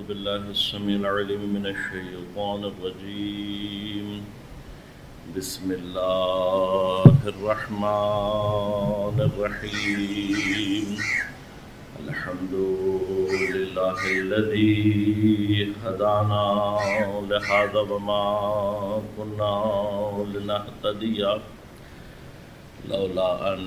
بالله السميع العليم من الشيطان الرجيم. بسم الله الرحمن الرحيم. الحمد لله الذي هدانا لهذا وما كنا لنهتدي لولا أن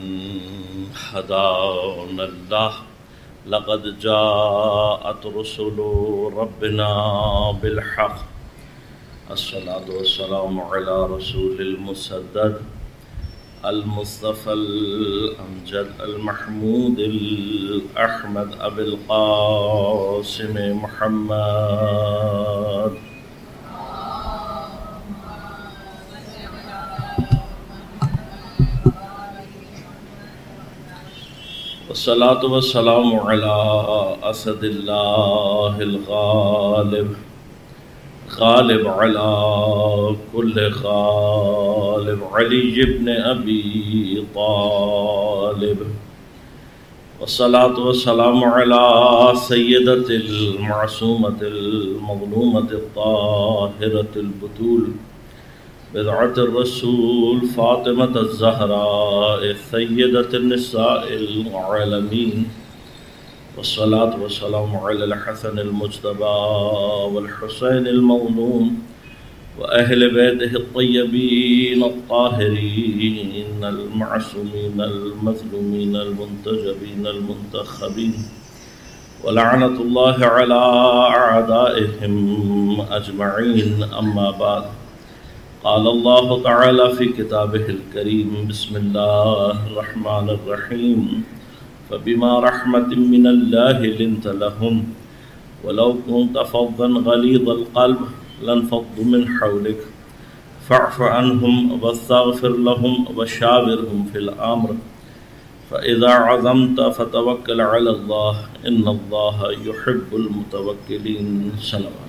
هدانا الله لقد جاءت رسل ربنا بالحق. الصلاة والسلام على رسول المسدد المصطفى الأمجد المحمود الأحمد أبي القاسم محمد. والصلاة والسلام على أسد الله الغالب غالب على كل غالب علي بن أبي طالب. والصلاة والسلام على سيدة المعصومة المظلومة الطاهرة البتول بضعة الرسول فاطمة الزهراء سيدة النساء العالمين. والصلاة والسلام على الحسن المجتبى والحسين المظلوم وأهل بيته الطيبين الطاهرين المعصومين المظلومين المنتجبين المنتخبين. ولعنة الله على أعدائهم أجمعين. أما بعد، قال الله تعالى في كتابه الكريم: بسم الله الرحمن الرحيم. فبما رحمة من الله لنت لهم ولو كنت فظا غليظ القلب لانفضوا من حولك فاعف عنهم واستغفر لهم وشاورهم في الأمر فإذا عزمت فتوكل على الله إن الله يحب المتوكلين. صلوات.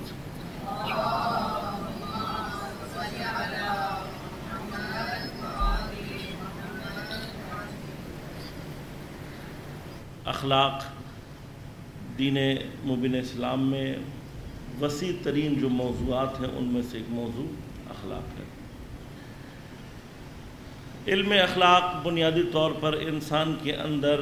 اخلاق دین مبین اسلام میں وسیع ترین جو موضوعات ہیں ان میں سے ایک موضوع اخلاق ہے۔ علم اخلاق بنیادی طور پر انسان کے اندر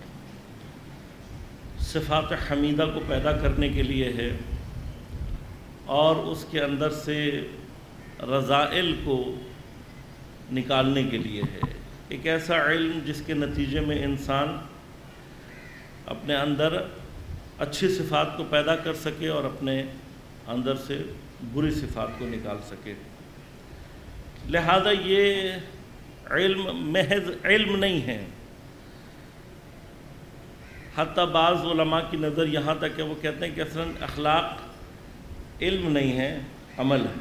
صفات حمیدہ کو پیدا کرنے کے لیے ہے اور اس کے اندر سے رذائل کو نکالنے کے لیے ہے۔ ایک ایسا علم جس کے نتیجے میں انسان اپنے اندر اچھی صفات کو پیدا کر سکے اور اپنے اندر سے بری صفات کو نکال سکے۔ لہذا یہ علم محض علم نہیں ہے، حتیٰ بعض علماء کی نظر یہاں تک کہ وہ کہتے ہیں کہ اصلاً اخلاق علم نہیں ہے، عمل ہے۔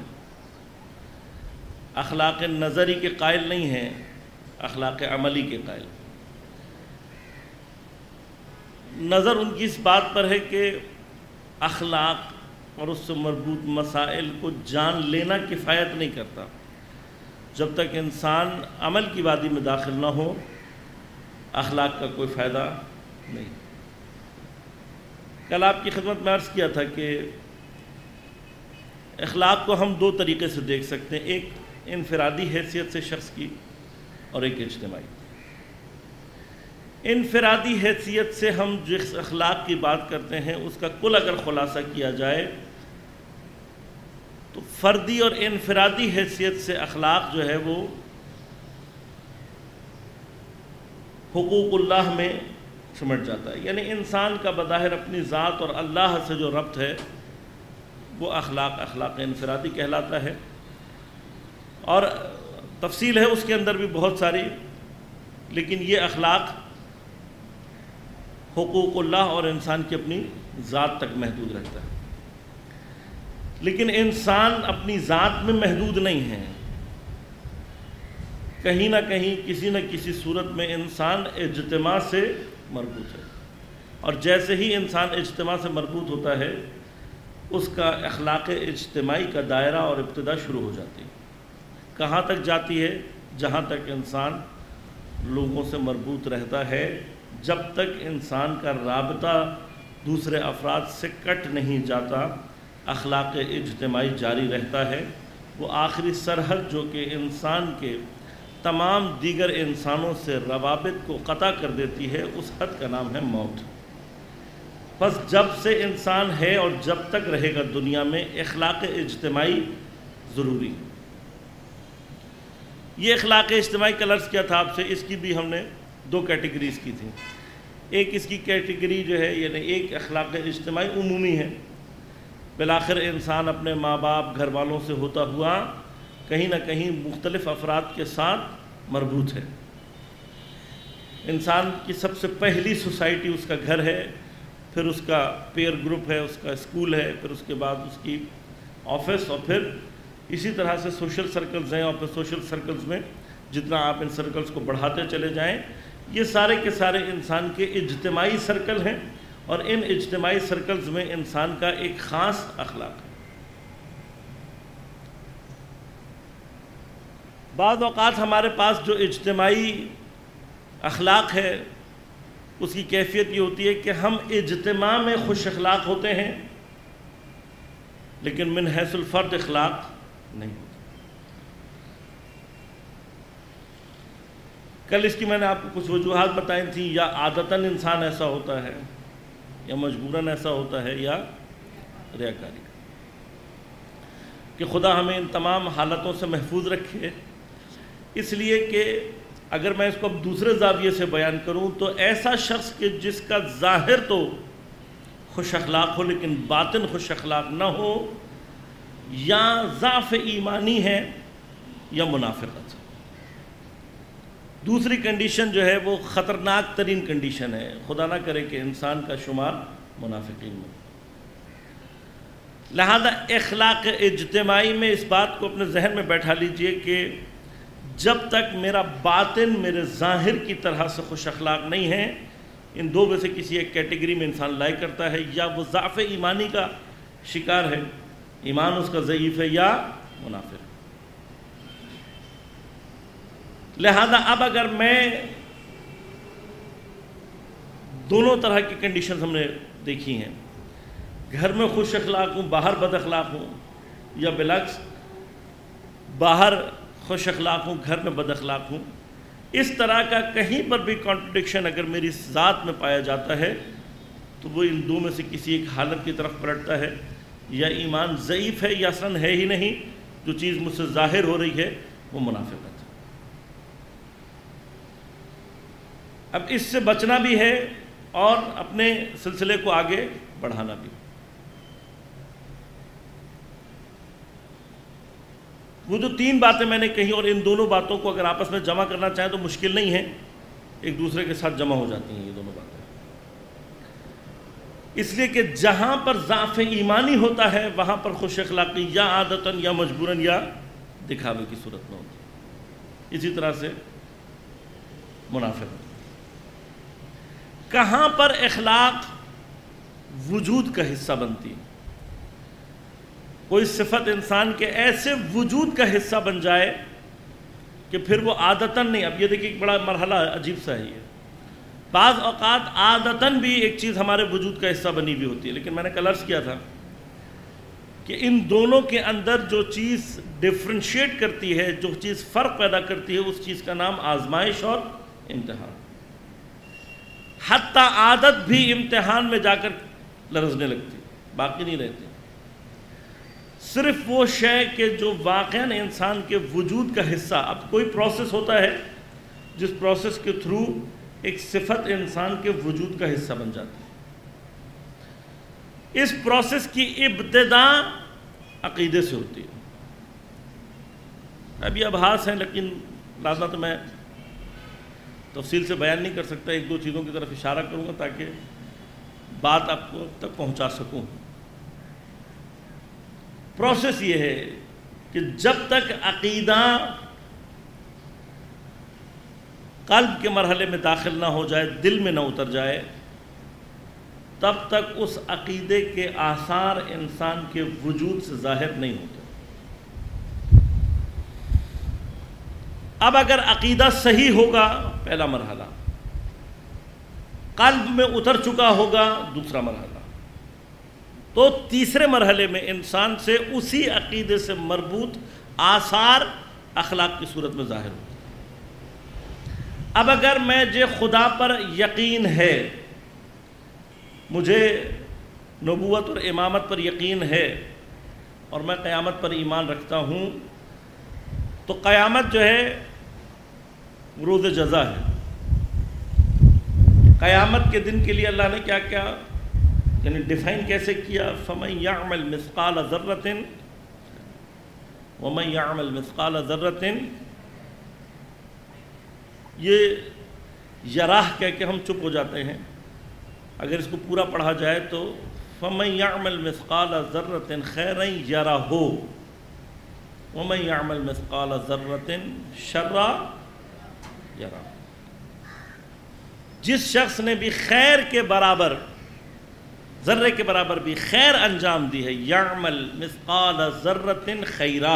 اخلاق نظری کے قائل نہیں ہیں، اخلاق عملی کے قائل۔ نظر ان کی اس بات پر ہے کہ اخلاق اور اس سے مربوط مسائل کو جان لینا کفایت نہیں کرتا جب تک انسان عمل کی وادی میں داخل نہ ہو، اخلاق کا کوئی فائدہ نہیں۔ کل آپ کی خدمت میں عرض کیا تھا کہ اخلاق کو ہم دو طریقے سے دیکھ سکتے ہیں، ایک انفرادی حیثیت سے شخص کی اور ایک اجتماعی۔ انفرادی حیثیت سے ہم جس اخلاق کی بات کرتے ہیں اس کا کل اگر خلاصہ کیا جائے تو فردی اور انفرادی حیثیت سے اخلاق جو ہے وہ حقوق اللہ میں سمٹ جاتا ہے، یعنی انسان کا بظاہر اپنی ذات اور اللہ سے جو ربط ہے وہ اخلاق انفرادی کہلاتا ہے، اور تفصیل ہے اس کے اندر بھی بہت ساری، لیکن یہ اخلاق حقوق اللہ اور انسان کی اپنی ذات تک محدود رہتا ہے۔ لیکن انسان اپنی ذات میں محدود نہیں ہے، کہیں نہ کہیں کسی نہ کسی صورت میں انسان اجتماع سے مربوط ہے، اور جیسے ہی انسان اجتماع سے مربوط ہوتا ہے اس کا اخلاق اجتماعی کا دائرہ اور ابتدا شروع ہو جاتی ہے۔ کہاں تک جاتی ہے؟ جہاں تک انسان لوگوں سے مربوط رہتا ہے، جب تک انسان کا رابطہ دوسرے افراد سے کٹ نہیں جاتا، اخلاق اجتماعی جاری رہتا ہے۔ وہ آخری سرحد جو کہ انسان کے تمام دیگر انسانوں سے روابط کو قطع کر دیتی ہے، اس حد کا نام ہے موت۔ بس جب سے انسان ہے اور جب تک رہے گا دنیا میں، اخلاق اجتماعی ضروری ہے۔ یہ اخلاق اجتماعی کا عرض کیا تھا آپ سے، اس کی بھی ہم نے 2 کیٹیگریز کی تھی۔ ایک اس کی کیٹیگری جو ہے، یعنی ایک اخلاق اجتماعی عمومی ہے، بالآخر انسان اپنے ماں باپ گھر والوں سے ہوتا ہوا کہیں نہ کہیں مختلف افراد کے ساتھ مربوط ہے۔ انسان کی سب سے پہلی سوسائٹی اس کا گھر ہے، پھر اس کا پیئر گروپ ہے، اس کا اسکول ہے، پھر اس کے بعد اس کی آفس، اور پھر اسی طرح سے سوشل سرکلز ہیں، اور پھر سوشل سرکلز میں جتنا آپ ان سرکلز کو بڑھاتے چلے جائیں، یہ سارے کے سارے انسان کے اجتماعی سرکل ہیں، اور ان اجتماعی سرکلز میں انسان کا ایک خاص اخلاق ہے۔ بعض اوقات ہمارے پاس جو اجتماعی اخلاق ہے، اس کی کیفیت یہ ہوتی ہے کہ ہم اجتماع میں خوش اخلاق ہوتے ہیں، لیکن من حیث الفرد اخلاق نہیں ہوتے۔ کل اس کی میں نے آپ کو کچھ وجوہات بتائی تھیں، یا عادتاً انسان ایسا ہوتا ہے، یا مجبوراً ایسا ہوتا ہے، یا ریاکاری، کہ خدا ہمیں ان تمام حالتوں سے محفوظ رکھے۔ اس لیے کہ اگر میں اس کو اب دوسرے زاویے سے بیان کروں تو ایسا شخص کہ جس کا ظاہر تو خوش اخلاق ہو لیکن باطن خوش اخلاق نہ ہو، یا ضعف ایمانی ہے یا منافقت۔ دوسری کنڈیشن جو ہے وہ خطرناک ترین کنڈیشن ہے، خدا نہ کرے کہ انسان کا شمار منافقین میں۔ لہذا اخلاق اجتماعی میں اس بات کو اپنے ذہن میں بیٹھا لیجئے کہ جب تک میرا باطن میرے ظاہر کی طرح سے خوش اخلاق نہیں ہے، ان 2 میں سے کسی ایک کیٹیگری میں انسان لائق کرتا ہے، یا وہ ضعف ایمانی کا شکار ہے، ایمان اس کا ضعیف ہے، یا منافق۔ لہذا اب اگر میں دونوں طرح کی کنڈیشنز ہم نے دیکھی ہیں، گھر میں خوش اخلاق ہوں باہر بد اخلاق ہوں، یا بالعکس باہر خوش اخلاق ہوں گھر میں بد اخلاق ہوں، اس طرح کا کہیں پر بھی کانٹرڈکشن اگر میری ذات میں پایا جاتا ہے تو وہ ان 2 میں سے کسی ایک حالت کی طرف پلٹتا ہے، یا ایمان ضعیف ہے یا اصلاً ہے ہی نہیں، جو چیز مجھ سے ظاہر ہو رہی ہے وہ منافقت ہے۔ اب اس سے بچنا بھی ہے اور اپنے سلسلے کو آگے بڑھانا بھی۔ وہ جو 3 باتیں میں نے کہی، اور ان دونوں باتوں کو اگر آپس میں جمع کرنا چاہیں تو مشکل نہیں ہے، ایک دوسرے کے ساتھ جمع ہو جاتی ہیں یہ دونوں باتیں، اس لیے کہ جہاں پر ضعف ایمانی ہوتا ہے وہاں پر خوش اخلاقی یا عادتاً یا مجبوراً یا دکھاوے کی صورت میں ہوتی ہے۔ اسی طرح سے منافقت، کہاں پر اخلاق وجود کا حصہ بنتی ہے؟ کوئی صفت انسان کے ایسے وجود کا حصہ بن جائے کہ پھر وہ عادتاً نہیں۔ اب یہ دیکھیں ایک بڑا مرحلہ عجیب سا ہے، بعض اوقات عادتاً بھی ایک چیز ہمارے وجود کا حصہ بنی ہوئی ہوتی ہے، لیکن میں نے کل عرض کیا تھا کہ ان دونوں کے اندر جو چیز ڈفرینشیٹ کرتی ہے، جو چیز فرق پیدا کرتی ہے، اس چیز کا نام آزمائش اور امتحان۔ حتیٰ عادت بھی امتحان میں جا کر لرزنے لگتی، باقی نہیں رہتی۔ صرف وہ شے کہ جو واقعاً انسان کے وجود کا حصہ، اب کوئی پروسیس ہوتا ہے جس پروسیس کے تھرو ایک صفت انسان کے وجود کا حصہ بن جاتی ہے۔ اس پروسیس کی ابتدا عقیدے سے ہوتی ہے۔ اب یہ ابحاث ہیں، لیکن لازمہ تو میں تفصیل سے بیان نہیں کر سکتا، 1-2 چیزوں کی طرف اشارہ کروں گا تاکہ بات آپ کو تک پہنچا سکوں۔ پروسیس یہ ہے کہ جب تک عقیدہ قلب کے مرحلے میں داخل نہ ہو جائے، دل میں نہ اتر جائے، تب تک اس عقیدے کے آثار انسان کے وجود سے ظاہر نہیں ہوتے۔ اب اگر عقیدہ صحیح ہوگا، پہلا مرحلہ، قلب میں اتر چکا ہوگا، دوسرا مرحلہ، تو تیسرے مرحلے میں انسان سے اسی عقیدے سے مربوط آثار اخلاق کی صورت میں ظاہر ہوتے ہیں۔ اب اگر مجھے خدا پر یقین ہے، مجھے نبوت اور امامت پر یقین ہے، اور میں قیامت پر ایمان رکھتا ہوں، تو قیامت جو ہے روز جزا ہے۔ قیامت کے دن کے لیے اللہ نے کیا کیا، یعنی ڈیفائن کیسے کیا، فَمَن يَعْمَلْ مِثْقَالَ ذَرَّةٍ وَمَن يَعْمَلْ مِثْقَالَ ذَرَّةٍ، یہ یراہ کہہ کے ہم چپ ہو جاتے ہیں، اگر اس کو پورا پڑھا جائے تو فَمَن يَعْمَلْ مِثْقَالَ ذَرَّةٍ خَيْرًا يَرَهُ وَمَن يَعْمَلْ مِثْقَالَ ذَرَّةٍ شَرًّا يَرَهُ۔ جس شخص نے بھی خیر کے برابر، ذرے کے برابر بھی خیر انجام دی ہے، یعمل مثقال ذرۃ خیرا،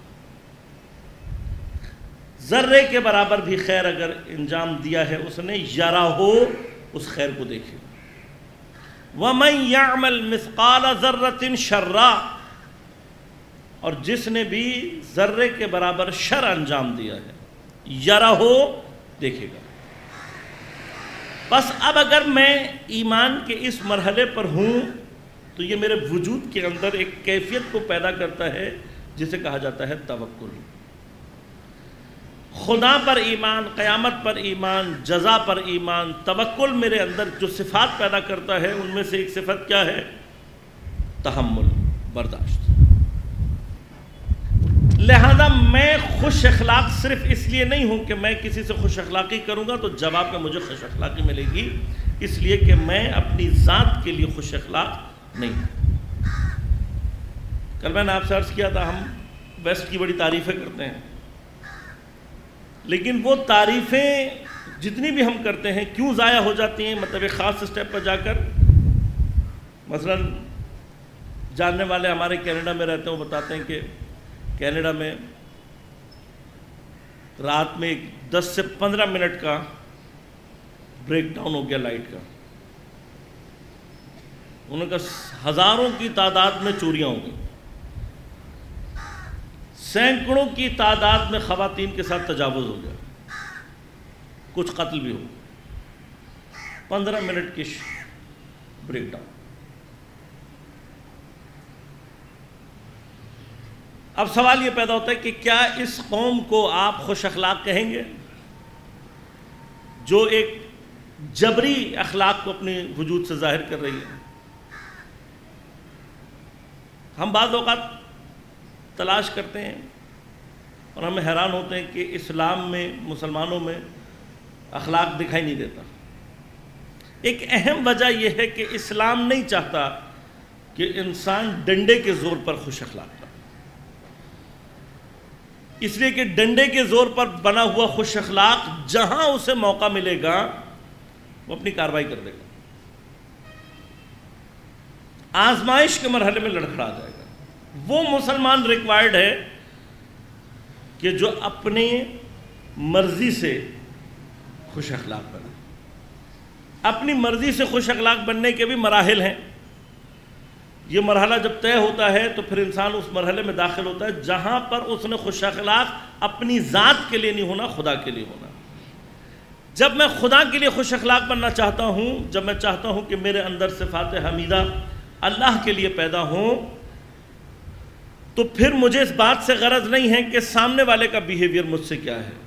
ذرے کے برابر بھی خیر اگر انجام دیا ہے اس نے، یراہو، اس خیر کو دیکھے، ومن یعمل مثقال ذرۃ شرا، اور جس نے بھی ذرے کے برابر شر انجام دیا ہے، یراہو، دیکھے گا۔ بس اب اگر میں ایمان کے اس مرحلے پر ہوں تو یہ میرے وجود کے اندر ایک کیفیت کو پیدا کرتا ہے جسے کہا جاتا ہے توکل۔ خدا پر ایمان، قیامت پر ایمان، جزا پر ایمان، توکل میرے اندر جو صفات پیدا کرتا ہے ان میں سے ایک صفت کیا ہے؟ تحمل، برداشت۔ لہذا میں خوش اخلاق صرف اس لیے نہیں ہوں کہ میں کسی سے خوش اخلاقی کروں گا تو جواب میں مجھے خوش اخلاقی ملے گی، اس لیے کہ میں اپنی ذات کے لیے خوش اخلاق نہیں ہوں۔ کل میں نے آپ سے عرض کیا تھا ہم ویسٹ کی بڑی تعریفیں کرتے ہیں، لیکن وہ تعریفیں جتنی بھی ہم کرتے ہیں کیوں ضائع ہو جاتی ہیں؟ مطلب ایک خاص سٹیپ پر جا کر، مثلا جاننے والے ہمارے کینیڈا میں رہتے ہیں، وہ بتاتے ہیں کہ کینیڈا میں رات میں 10 سے 15 منٹ کا بریک ڈاؤن ہو گیا لائٹ کا، انہوں نے کہا ہزاروں کی تعداد میں چوریاں ہو گئیں، سینکڑوں کی تعداد میں خواتین کے ساتھ تجاوز ہو گیا، کچھ قتل بھی ہو، 15 منٹ کی بریک ڈاؤن۔ اب سوال یہ پیدا ہوتا ہے کہ کیا اس قوم کو آپ خوش اخلاق کہیں گے جو ایک جبری اخلاق کو اپنے وجود سے ظاہر کر رہی ہے؟ ہم بعض اوقات تلاش کرتے ہیں اور ہمیں حیران ہوتے ہیں کہ اسلام میں، مسلمانوں میں اخلاق دکھائی نہیں دیتا۔ ایک اہم وجہ یہ ہے کہ اسلام نہیں چاہتا کہ انسان ڈنڈے کے زور پر خوش اخلاق ہو، اس لیے کہ ڈنڈے کے زور پر بنا ہوا خوش اخلاق جہاں اسے موقع ملے گا وہ اپنی کارروائی کر دے گا، آزمائش کے مرحلے میں لڑکھڑا جائے گا۔ وہ مسلمان ریکوائرڈ ہے کہ جو اپنی مرضی سے خوش اخلاق بنے۔ اپنی مرضی سے خوش اخلاق بننے کے بھی مراحل ہیں، یہ مرحلہ جب طے ہوتا ہے تو پھر انسان اس مرحلے میں داخل ہوتا ہے جہاں پر اس نے خوش اخلاق اپنی ذات کے لیے نہیں ہونا، خدا کے لیے ہونا۔ جب میں خدا کے لیے خوش اخلاق بننا چاہتا ہوں، جب میں چاہتا ہوں کہ میرے اندر صفات حمیدہ اللہ کے لیے پیدا ہوں، تو پھر مجھے اس بات سے غرض نہیں ہے کہ سامنے والے کا بیہیویئر مجھ سے کیا ہے،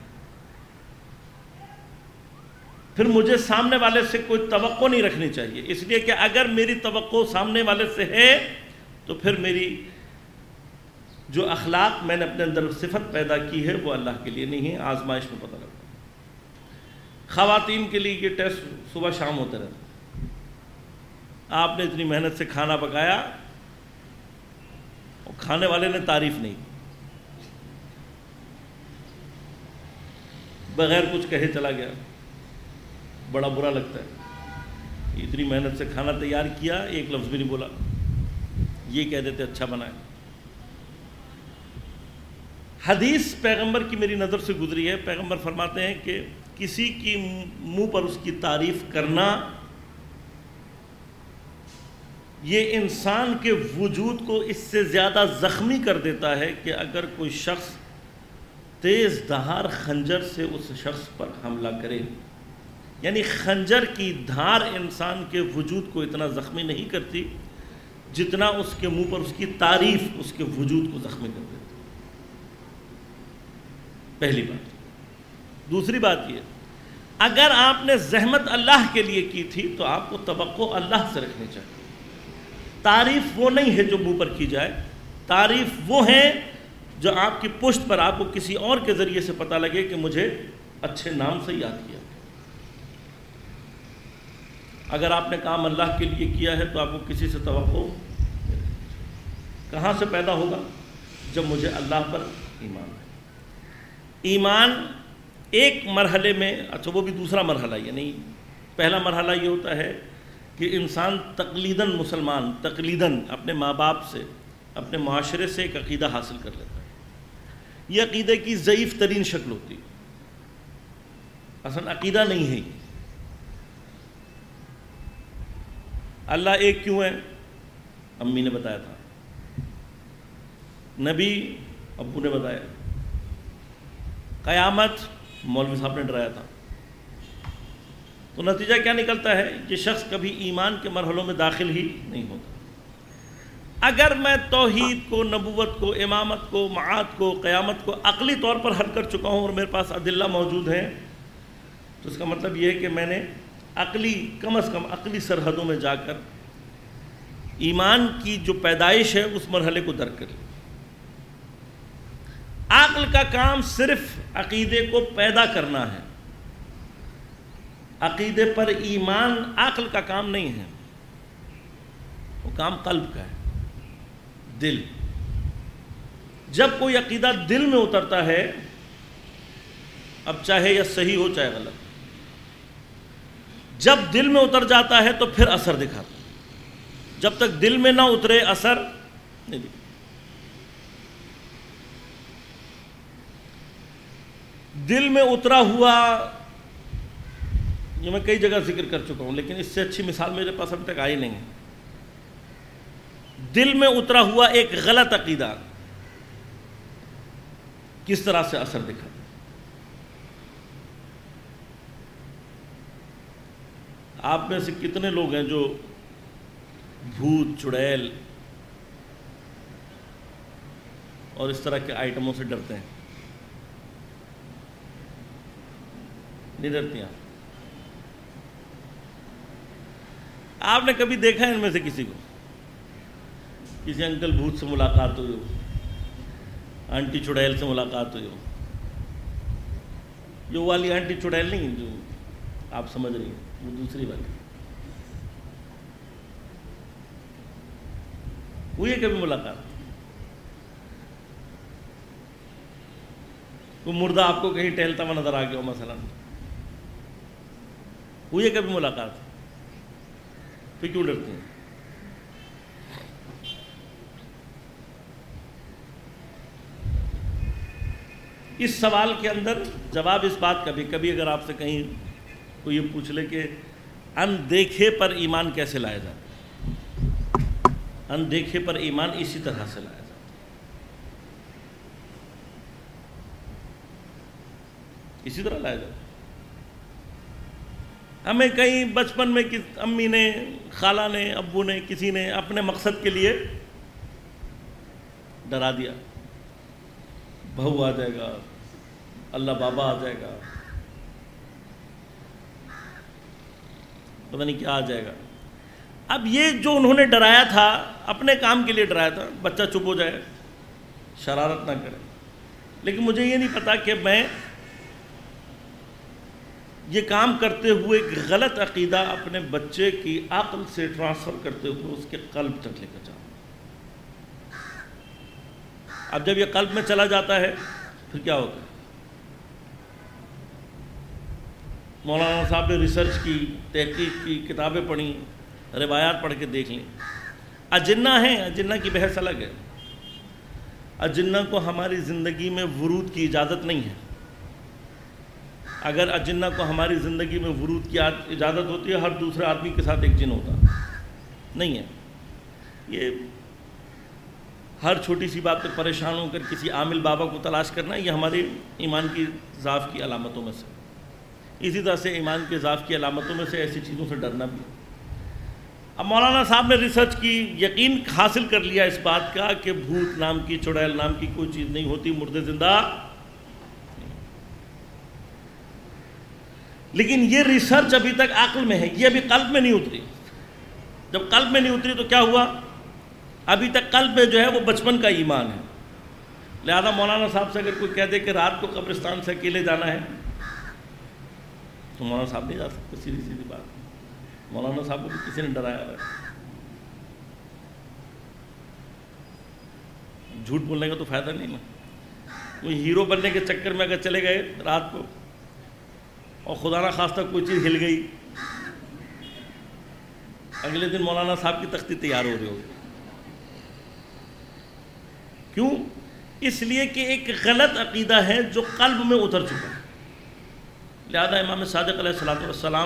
پھر مجھے سامنے والے سے کوئی توقع نہیں رکھنی چاہیے، اس لیے کہ اگر میری توقع سامنے والے سے ہے تو پھر میری جو اخلاق میں نے اپنے اندر صفت پیدا کی ہے وہ اللہ کے لیے نہیں ہے، آزمائش میں پتہ لگتا ہے۔ خواتین کے لیے یہ ٹیسٹ صبح شام ہوتے رہتے، آپ نے اتنی محنت سے کھانا پکایا اور کھانے والے نے تعریف نہیں کی، بغیر کچھ کہے چلا گیا، بڑا برا لگتا ہے۔ اتنی محنت سے کھانا تیار کیا، ایک لفظ بھی نہیں بولا، یہ کہہ دیتے اچھا بنا ہے۔ حدیث پیغمبر کی میری نظر سے گزری ہے، پیغمبر فرماتے ہیں کہ کسی کی منہ پر اس کی تعریف کرنا یہ انسان کے وجود کو اس سے زیادہ زخمی کر دیتا ہے کہ اگر کوئی شخص تیز دھار خنجر سے اس شخص پر حملہ کرے. یعنی خنجر کی دھار انسان کے وجود کو اتنا زخمی نہیں کرتی جتنا اس کے منہ پر اس کی تعریف اس کے وجود کو زخمی کر دیتی. پہلی بات. دوسری بات یہ، اگر آپ نے زحمت اللہ کے لیے کی تھی تو آپ کو توقع اللہ سے رکھنی چاہیے. تعریف وہ نہیں ہے جو منہ پر کی جائے، تعریف وہ ہے جو آپ کی پشت پر آپ کو کسی اور کے ذریعے سے پتہ لگے کہ مجھے اچھے نام سے یاد کیا. اگر آپ نے کام اللہ کے لیے کیا ہے تو آپ کو کسی سے توقع کہاں سے پیدا ہوگا؟ جب مجھے اللہ پر ایمان ہے. ایمان ایک مرحلے میں، اچھا وہ بھی دوسرا مرحلہ، یعنی پہلا مرحلہ یہ ہوتا ہے کہ انسان تقلیداً مسلمان، تقلیداً اپنے ماں باپ سے، اپنے معاشرے سے ایک عقیدہ حاصل کر لیتا ہے. یہ عقیدے کی ضعیف ترین شکل ہوتی ہے، اصل عقیدہ نہیں ہے. یہ اللہ ایک کیوں ہے؟ امی نے بتایا تھا، نبی ابو نے بتایا، قیامت مولوی صاحب نے ڈرایا تھا. تو نتیجہ کیا نکلتا ہے؟ یہ شخص کبھی ایمان کے مرحلوں میں داخل ہی نہیں ہوتا. اگر میں توحید کو، نبوت کو، امامت کو، معاد کو، قیامت کو عقلی طور پر حل کر چکا ہوں اور میرے پاس ادلہ موجود ہیں، تو اس کا مطلب یہ ہے کہ میں نے عقلی، کم از کم عقلی سرحدوں میں جا کر ایمان کی جو پیدائش ہے اس مرحلے کو درک کر لی. عقل کا کام صرف عقیدے کو پیدا کرنا ہے. عقیدے پر ایمان عقل کا کام نہیں ہے، وہ کام قلب کا ہے، دل. جب کوئی عقیدہ دل میں اترتا ہے، اب چاہے یہ صحیح ہو چاہے غلط، جب دل میں اتر جاتا ہے تو پھر اثر دکھاتا ہے. جب تک دل میں نہ اترے اثر نہیں دکھاتا. دل میں اترا ہوا، یہ میں کئی جگہ ذکر کر چکا ہوں لیکن اس سے اچھی مثال میرے پاس اب تک آئی نہیں ہے. دل میں اترا ہوا ایک غلط عقیدہ کس طرح سے اثر دکھاتا ہے. آپ میں سے کتنے لوگ ہیں جو بھوت، چڑیل اور اس طرح کے آئٹموں سے ڈرتے ہیں؟ نہیں ڈرتی آپ؟ آپ نے کبھی دیکھا ہے ان میں سے کسی کو؟ کسی انکل بھوت سے ملاقات ہوئی ہو، آنٹی چڑیل سے ملاقات ہوئی ہو؟ جو والی آنٹی چڑیل نہیں جو آپ سمجھ رہی ہیں، وہ دوسری والی. ہوئی ہے کبھی ملاقات؟ کوئی مردہ آپ کو کہیں ٹہلتا ہوا نظر آ گیا ہو مثلا، ہوئی ہے کبھی ملاقات؟ پھر کیوں ڈرتے ہیں؟ اس سوال کے اندر جواب اس بات کا بھی، کبھی اگر آپ سے کہیں کوئی یہ پوچھ لے کہ اندیکھے پر ایمان کیسے لایا جاتا ہے، اندیکھے پر ایمان اسی طرح سے لایا جاتا ہے، اسی طرح لایا جاتا ہے. ہمیں کہیں بچپن میں امی نے، خالہ نے، ابو نے، کسی نے اپنے مقصد کے لیے ڈرا دیا، بہو آ جائے گا، اللہ بابا آ جائے گا، پتہ نہیں کیا آ جائے گا. اب یہ جو انہوں نے ڈرایا تھا اپنے کام کے لیے ڈرایا تھا، بچہ چپ ہو جائے، شرارت نہ کرے. لیکن مجھے یہ نہیں پتا کہ میں یہ کام کرتے ہوئے ایک غلط عقیدہ اپنے بچے کی عقل سے ٹرانسفر کرتے ہوئے اس کے قلب تک لے کر جاؤں. اب جب یہ قلب میں چلا جاتا ہے پھر کیا ہوتا ہے؟ مولانا صاحب نے ریسرچ کی، تحقیق کی، کتابیں پڑھی، روایات پڑھ کے دیکھ لیں. اجنہ ہیں، اجنہ کی بحث الگ ہے. اجنہ کو ہماری زندگی میں ورود کی اجازت نہیں ہے. اگر اجنہ کو ہماری زندگی میں ورود کی اجازت ہوتی ہے، ہر دوسرے آدمی کے ساتھ ایک جن ہوتا، نہیں ہے. یہ ہر چھوٹی سی بات پہ پریشان ہو کر کسی عامل بابا کو تلاش کرنا، یہ ہمارے ایمان کی ضعف کی علامتوں میں سے، اسی طرح سے ایمان کے ضعف کی علامتوں میں سے ایسی چیزوں سے ڈرنا بھی۔ اب مولانا صاحب نے ریسرچ کی، یقین حاصل کر لیا اس بات کا کہ بھوت نام کی، چڑیل نام کی کوئی چیز نہیں ہوتی، مردے زندہ، لیکن یہ ریسرچ ابھی تک عقل میں ہے، یہ ابھی قلب میں نہیں اتری۔ جب قلب میں نہیں اتری تو کیا ہوا؟ ابھی تک قلب میں جو ہے وہ بچپن کا ایمان ہے۔ لہذا مولانا صاحب سے اگر کوئی کہہ دے کہ رات کو قبرستان سے اکیلے جانا ہے تو مولانا صاحب نہیں جا سکتے، سیدھی سیدھی بات۔ مولانا صاحب کو بھی کسی نے ڈرایا ہے، جھوٹ بولنے کا تو فائدہ نہیں نا۔ کوئی ہیرو بننے کے چکر میں اگر چلے گئے رات کو اور خدا نہ خواستہ کوئی چیز ہل گئی، اگلے دن مولانا صاحب کی تختی تیار ہو رہی ہوگی۔ کیوں؟ اس لیے کہ ایک غلط عقیدہ ہے جو قلب میں اتر چکا ہے۔ لہذا امام صادق علیہ الصلوۃ والسلام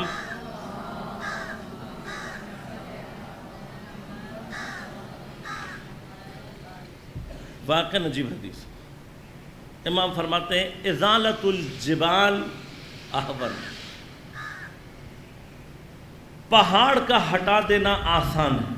واقع عجیب حدیث، امام فرماتے ہیں ازالۃ الجبال احون، پہاڑ کا ہٹا دینا آسان ہے۔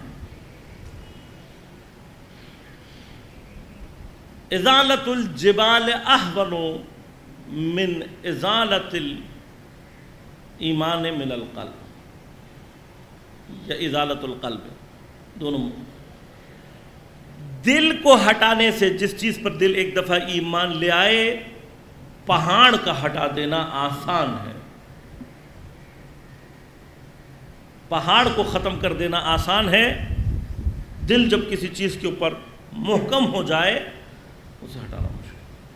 ازالۃ الجبال احون من ازالۃ الایمان من القلب، یا ازالۃ القلب، دونوں۔ دل کو ہٹانے سے، جس چیز پر دل ایک دفعہ ایمان لے آئے، پہاڑ کا ہٹا دینا آسان ہے۔ پہاڑ کو ختم کر دینا آسان ہے، دل جب کسی چیز کے اوپر محکم ہو جائے اسے ہٹانا مشکل۔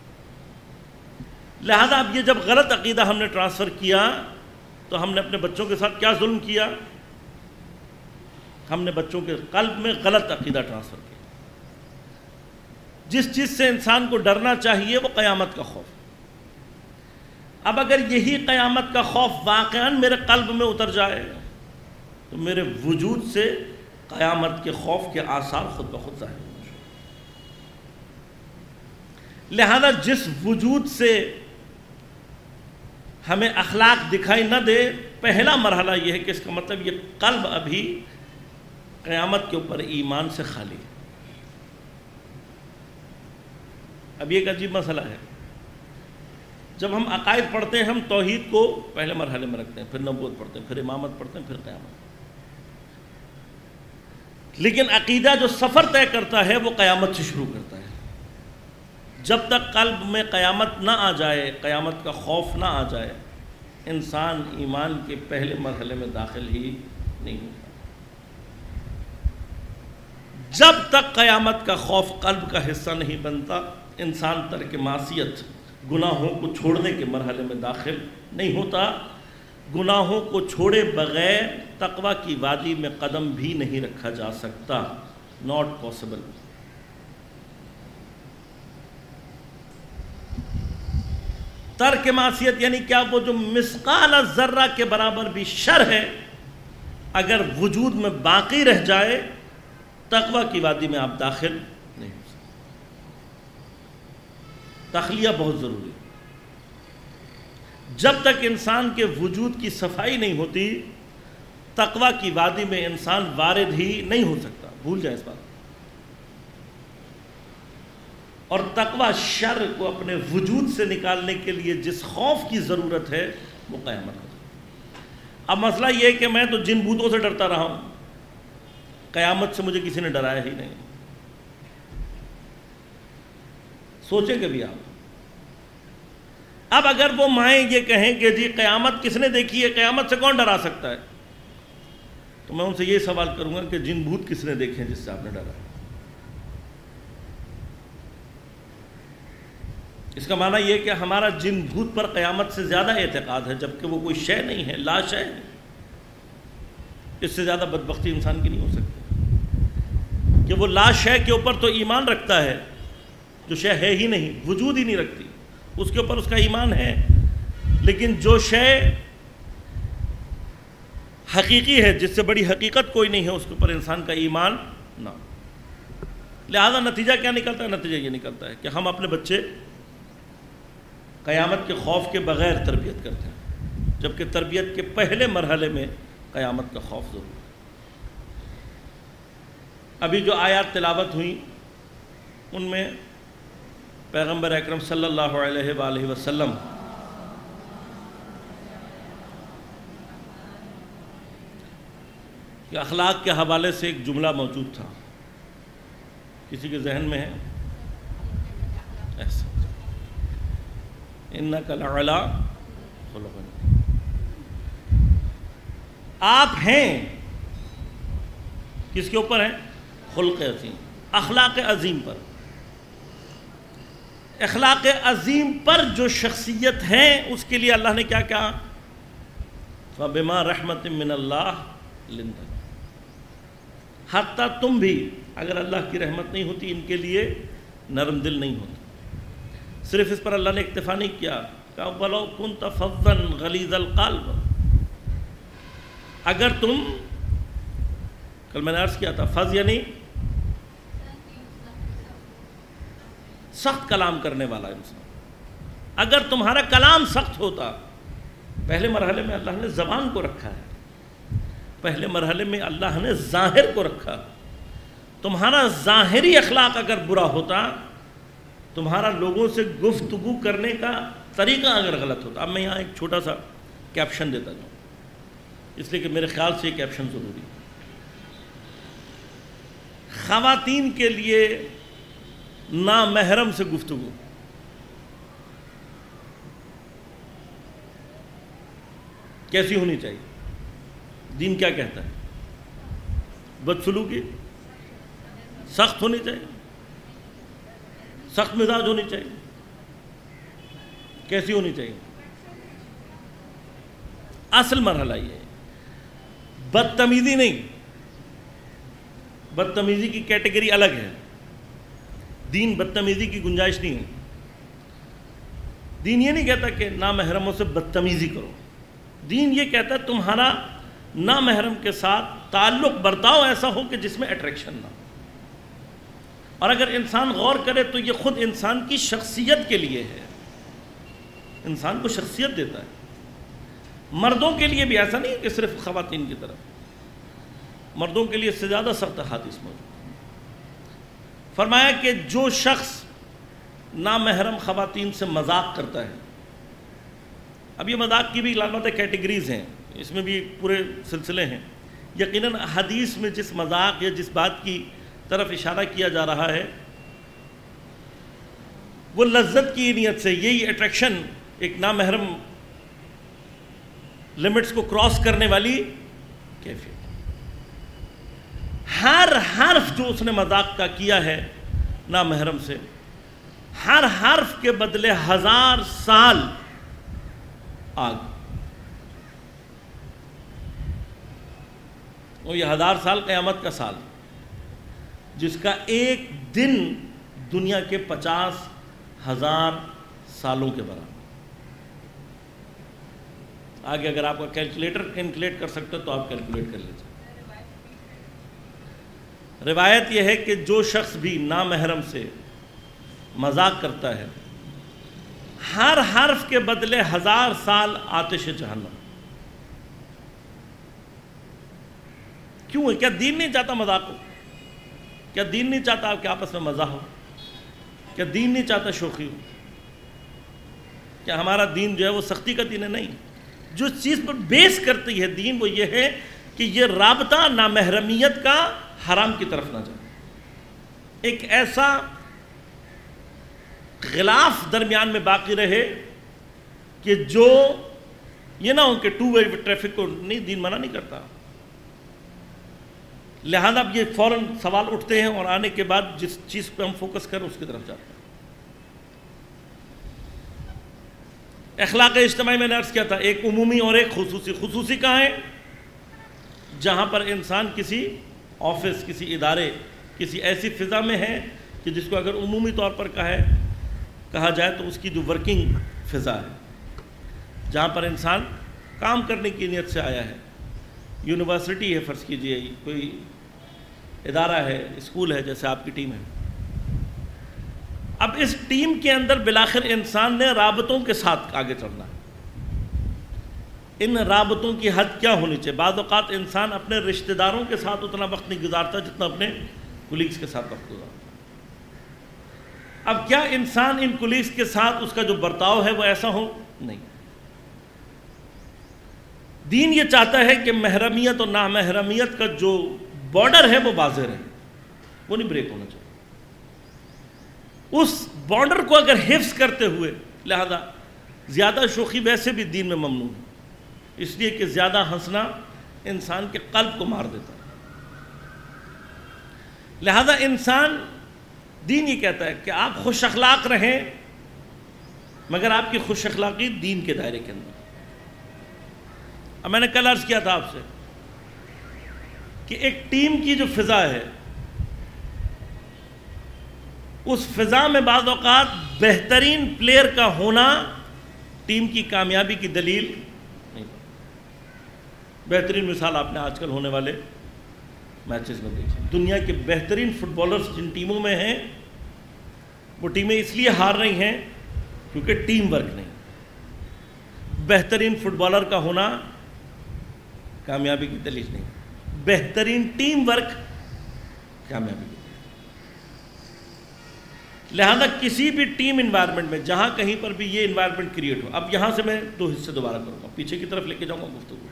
لہذا اب یہ جب غلط عقیدہ ہم نے ٹرانسفر کیا تو ہم نے اپنے بچوں کے ساتھ کیا ظلم کیا؟ ہم نے بچوں کے قلب میں غلط عقیدہ ٹرانسفر کیا۔ جس چیز سے انسان کو ڈرنا چاہیے وہ قیامت کا خوف۔ اب اگر یہی قیامت کا خوف واقعاً میرے قلب میں اتر جائے تو میرے وجود سے قیامت کے خوف کے آثار خود بخود ظاہر ہو جائیں۔ لہذا جس وجود سے ہمیں اخلاق دکھائی نہ دے، پہلا مرحلہ یہ ہے کہ اس کا مطلب یہ قلب ابھی قیامت کے اوپر ایمان سے خالی ہے۔ اب یہ ایک عجیب مسئلہ ہے، جب ہم عقائد پڑھتے ہیں ہم توحید کو پہلے مرحلے میں رکھتے ہیں، پھر نبوت پڑھتے ہیں، پھر امامت پڑھتے ہیں، پھر قیامت۔ لیکن عقیدہ جو سفر طے کرتا ہے وہ قیامت سے شروع کرتا ہے۔ جب تک قلب میں قیامت نہ آ جائے، قیامت کا خوف نہ آ جائے، انسان ایمان کے پہلے مرحلے میں داخل ہی نہیں ہوتا۔ جب تک قیامت کا خوف قلب کا حصہ نہیں بنتا، انسان ترک معصیت، گناہوں کو چھوڑنے کے مرحلے میں داخل نہیں ہوتا۔ گناہوں کو چھوڑے بغیر تقویٰ کی وادی میں قدم بھی نہیں رکھا جا سکتا، ناٹ پاسبل۔ ترک معصیت یعنی کیا؟ وہ جو مثقال ذرہ کے برابر بھی شر ہے، اگر وجود میں باقی رہ جائے تقویٰ کی وادی میں آپ داخل نہیں ہو سکتے۔ تخلیہ بہت ضروری ہے۔ جب تک انسان کے وجود کی صفائی نہیں ہوتی، تقویٰ کی وادی میں انسان وارد ہی نہیں ہو سکتا، بھول جائیں اس بات۔ اور تقویٰ شر کو اپنے وجود سے نکالنے کے لیے جس خوف کی ضرورت ہے وہ قیامت ہے۔ اب مسئلہ یہ ہے کہ میں تو جن بھوتوں سے ڈرتا رہا ہوں، قیامت سے مجھے کسی نے ڈرایا ہی نہیں۔ سوچیں کبھی آپ، اب اگر وہ مائیں یہ کہیں کہ جی قیامت کس نے دیکھی ہے، قیامت سے کون ڈرا سکتا ہے، تو میں ان سے یہ سوال کروں گا کہ جن بھوت کس نے دیکھے ہیں جس سے آپ نے ڈرا؟ اس کا معنی یہ کہ ہمارا جن بھوت پر قیامت سے زیادہ اعتقاد ہے، جبکہ وہ کوئی شے نہیں ہے، لا شے ہے۔ اس سے زیادہ بدبختی انسان کی نہیں ہو سکتی کہ وہ لا شے کے اوپر تو ایمان رکھتا ہے جو شے ہے ہی نہیں، وجود ہی نہیں رکھتی، اس کے اوپر اس کا ایمان ہے، لیکن جو شے حقیقی ہے، جس سے بڑی حقیقت کوئی نہیں ہے، اس کے اوپر انسان کا ایمان نہ۔ لہذا نتیجہ کیا نکلتا ہے؟ نتیجہ یہ نکلتا ہے کہ ہم اپنے بچے قیامت کے خوف کے بغیر تربیت کرتے ہیں، جبکہ تربیت کے پہلے مرحلے میں قیامت کا خوف ضرور ہے۔ ابھی جو آیات تلاوت ہوئیں ان میں پیغمبر اکرم صلی اللہ علیہ وآلہ وسلم کہ اخلاق کے حوالے سے ایک جملہ موجود تھا، کسی کے ذہن میں ہے؟ ایسا اِنَّكَ لَعَلَىٰ خُلُقٍ عَظِيمٍ، آپ ہیں کس کے اوپر ہیں؟ خلق عظیم، اخلاق عظیم پر۔ اخلاق عظیم پر جو شخصیت ہے اس کے لیے اللہ نے کیا کہا؟ فَبِمَا رَحْمَةٍ مِّنَ اللَّهِ لِنْتَ، حتیٰ تم بھی اگر اللہ کی رحمت نہیں ہوتی ان کے لیے نرم دل نہیں ہوتا۔ صرف اس پر اللہ نے اکتفا نہیں کیا، کہا وَلَوْ كُنْتَ فَظًّا غَلِيظَ الْقَلْبِ، اگر تم، کل میں نے عرض کیا تھا فض یعنی سخت کلام کرنے والا انسان، اگر تمہارا کلام سخت ہوتا، پہلے مرحلے میں اللہ نے زبان کو رکھا ہے، پہلے مرحلے میں اللہ نے ظاہر کو رکھا، تمہارا ظاہری اخلاق اگر برا ہوتا، تمہارا لوگوں سے گفتگو کرنے کا طریقہ اگر غلط ہوتا۔ اب میں یہاں ایک چھوٹا سا کیپشن دیتا جاؤں، اس لیے کہ میرے خیال سے یہ کیپشن ضروری ہے۔ خواتین کے لیے نامحرم سے گفتگو کیسی ہونی چاہیے؟ دین کیا کہتا ہے؟ بدسلوکی سخت ہونی چاہیے، سخت مزاج ہونی چاہیے، کیسی ہونی چاہیے؟ اصل مرحلہ یہ ہے، بدتمیزی نہیں، بدتمیزی کی کیٹیگری الگ ہے، دین بدتمیزی کی گنجائش نہیں ہے۔ دین یہ نہیں کہتا کہ نامحرموں سے بدتمیزی کرو، دین یہ کہتا ہے تمہارا نامحرم کے ساتھ تعلق برتاؤ ایسا ہو کہ جس میں اٹریکشن نہ ہو۔ اور اگر انسان غور کرے تو یہ خود انسان کی شخصیت کے لیے ہے، انسان کو شخصیت دیتا ہے۔ مردوں کے لیے بھی ایسا نہیں کہ صرف خواتین کی طرف، مردوں کے لیے اس سے زیادہ سخت حدیث موجود ہے۔ فرمایا کہ جو شخص نامحرم خواتین سے مذاق کرتا ہے، اب یہ مذاق کی بھی علامت کیٹیگریز ہیں، اس میں بھی پورے سلسلے ہیں۔ یقیناً حدیث میں جس مذاق یا جس بات کی طرف اشارہ کیا جا رہا ہے وہ لذت کی نیت سے، یہی اٹریکشن ایک نامحرم لمٹس کو کراس کرنے والی کیفیت۔ ہر حرف جو اس نے مذاق کا کیا ہے نامحرم سے، ہر حرف کے بدلے 1000 سال آگ، اور یہ 1000 سال قیامت کا سال، جس کا ایک دن دنیا کے 50,000 سالوں کے برابر۔ آگے اگر آپ کا کیلکولیٹر کیلکولیٹ کر سکتے تو آپ کیلکولیٹ کر لیجیے۔ روایت یہ ہے کہ جو شخص بھی نامحرم سے مذاق کرتا ہے، ہر حرف کے بدلے 1000 سال آتش جہنم۔ کیوں ہے؟ کیا دین نہیں چاہتا مذاق ہو؟ کیا دین نہیں چاہتا آپ کے آپس میں مزہ ہو؟ کیا دین نہیں چاہتا شوخی ہو؟ کیا ہمارا دین جو ہے وہ سختی کا دین ہے؟ نہیں، جو چیز پر بیس کرتی ہے دین وہ یہ ہے کہ یہ رابطہ نامحرمیت کا حرام کی طرف نہ جائے، ایک ایسا غلاف درمیان میں باقی رہے کہ جو یہ نہ ہو کہ ٹو وے ٹریفک کو نہیں، دین منع نہیں کرتا۔ لہذا اب یہ فوراً سوال اٹھتے ہیں اور آنے کے بعد جس چیز پہ ہم فوکس کریں اس کی طرف جاتے ہیں۔ اخلاق اجتماعی میں نے عرض کیا تھا، ایک عمومی اور ایک خصوصی۔ خصوصی کہاں ہے؟ جہاں پر انسان کسی آفس، کسی ادارے، کسی ایسی فضا میں ہے کہ جس کو اگر عمومی طور پر کہا جائے تو اس کی جو ورکنگ فضا ہے، جہاں پر انسان کام کرنے کی نیت سے آیا ہے، یونیورسٹی ہے فرض کیجئے، کوئی ادارہ ہے، اسکول ہے، جیسے آپ کی ٹیم ہے، اب اس ٹیم کے اندر بالآخر انسان نے رابطوں کے ساتھ آگے چلنا ہے. ان رابطوں کی حد کیا ہونی چاہیے؟ بعض اوقات انسان اپنے رشتہ داروں کے ساتھ اتنا وقت نہیں گزارتا جتنا اپنے کولیگز کے ساتھ وقت گزارتا. اب کیا انسان ان کولیگز کے ساتھ اس کا جو برتاؤ ہے وہ ایسا ہو؟ نہیں. دین یہ چاہتا ہے کہ محرمیت اور نامحرمیت کا جو بارڈر ہے وہ واضح رہے، وہ نہیں بریک ہونا چاہیے. اس بارڈر کو اگر حفظ کرتے ہوئے، لہذا زیادہ شوخی ویسے بھی دین میں ممنوع ہے، اس لیے کہ زیادہ ہنسنا انسان کے قلب کو مار دیتا ہے. لہذا انسان، دین یہ کہتا ہے کہ آپ خوش اخلاق رہیں، مگر آپ کی خوش اخلاقی دین کے دائرے کے اندر. اب میں نے کل عرض کیا تھا آپ سے کہ ایک ٹیم کی جو فضا ہے، اس فضا میں بعض اوقات بہترین پلیئر کا ہونا ٹیم کی کامیابی کی دلیل نہیں. بہترین مثال آپ نے آج کل ہونے والے میچز میں دیکھی. دنیا کے بہترین فٹ بالرز جن ٹیموں میں ہیں، وہ ٹیمیں اس لیے ہار رہی ہیں کیونکہ ٹیم ورک نہیں. بہترین فٹ بالر کا ہونا کامیابی کی دلیل نہیں، بہترین ٹیم ورک کامیابی کی. لہذا کسی بھی ٹیم انوائرمنٹ میں جہاں کہیں پر بھی یہ انوائرمنٹ کریٹ ہو. اب یہاں سے میں دو حصے دوبارہ کروں گا، پیچھے کی طرف لے کے جاؤں گا گفتگو.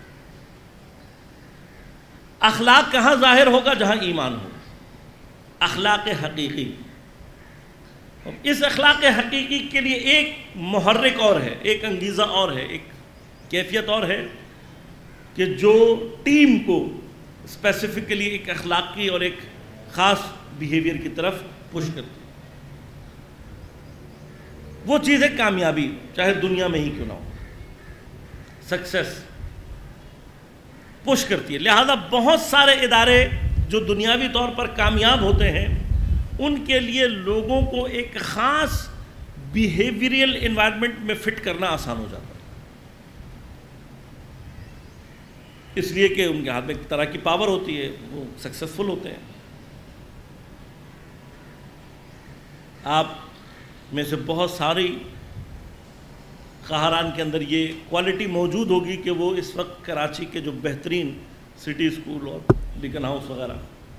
اخلاق کہاں ظاہر ہوگا؟ جہاں ایمان ہو، اخلاق حقیقی. اس اخلاق حقیقی کے لیے ایک محرک اور ہے، ایک انگیزہ اور ہے، ایک کیفیت اور ہے کہ جو ٹیم کو اسپیسیفکلی ایک اخلاقی اور ایک خاص بیہیویئر کی طرف پش کرتی ہے. وہ چیز ہے کامیابی، چاہے دنیا میں ہی کیوں نہ ہو. سکسیس پش کرتی ہے. لہذا بہت سارے ادارے جو دنیاوی طور پر کامیاب ہوتے ہیں، ان کے لیے لوگوں کو ایک خاص بیہیویئرل انوائرمنٹ میں فٹ کرنا آسان ہو جاتا ہے، اس لیے کہ ان کے ہاتھ میں ایک طرح کی پاور ہوتی ہے، وہ سکسیسفل ہوتے ہیں. آپ میں سے بہت ساری قہران کے اندر یہ کوالٹی موجود ہوگی کہ وہ اس وقت کراچی کے جو بہترین سٹی اسکول اور بیکن ہاؤس وغیرہ،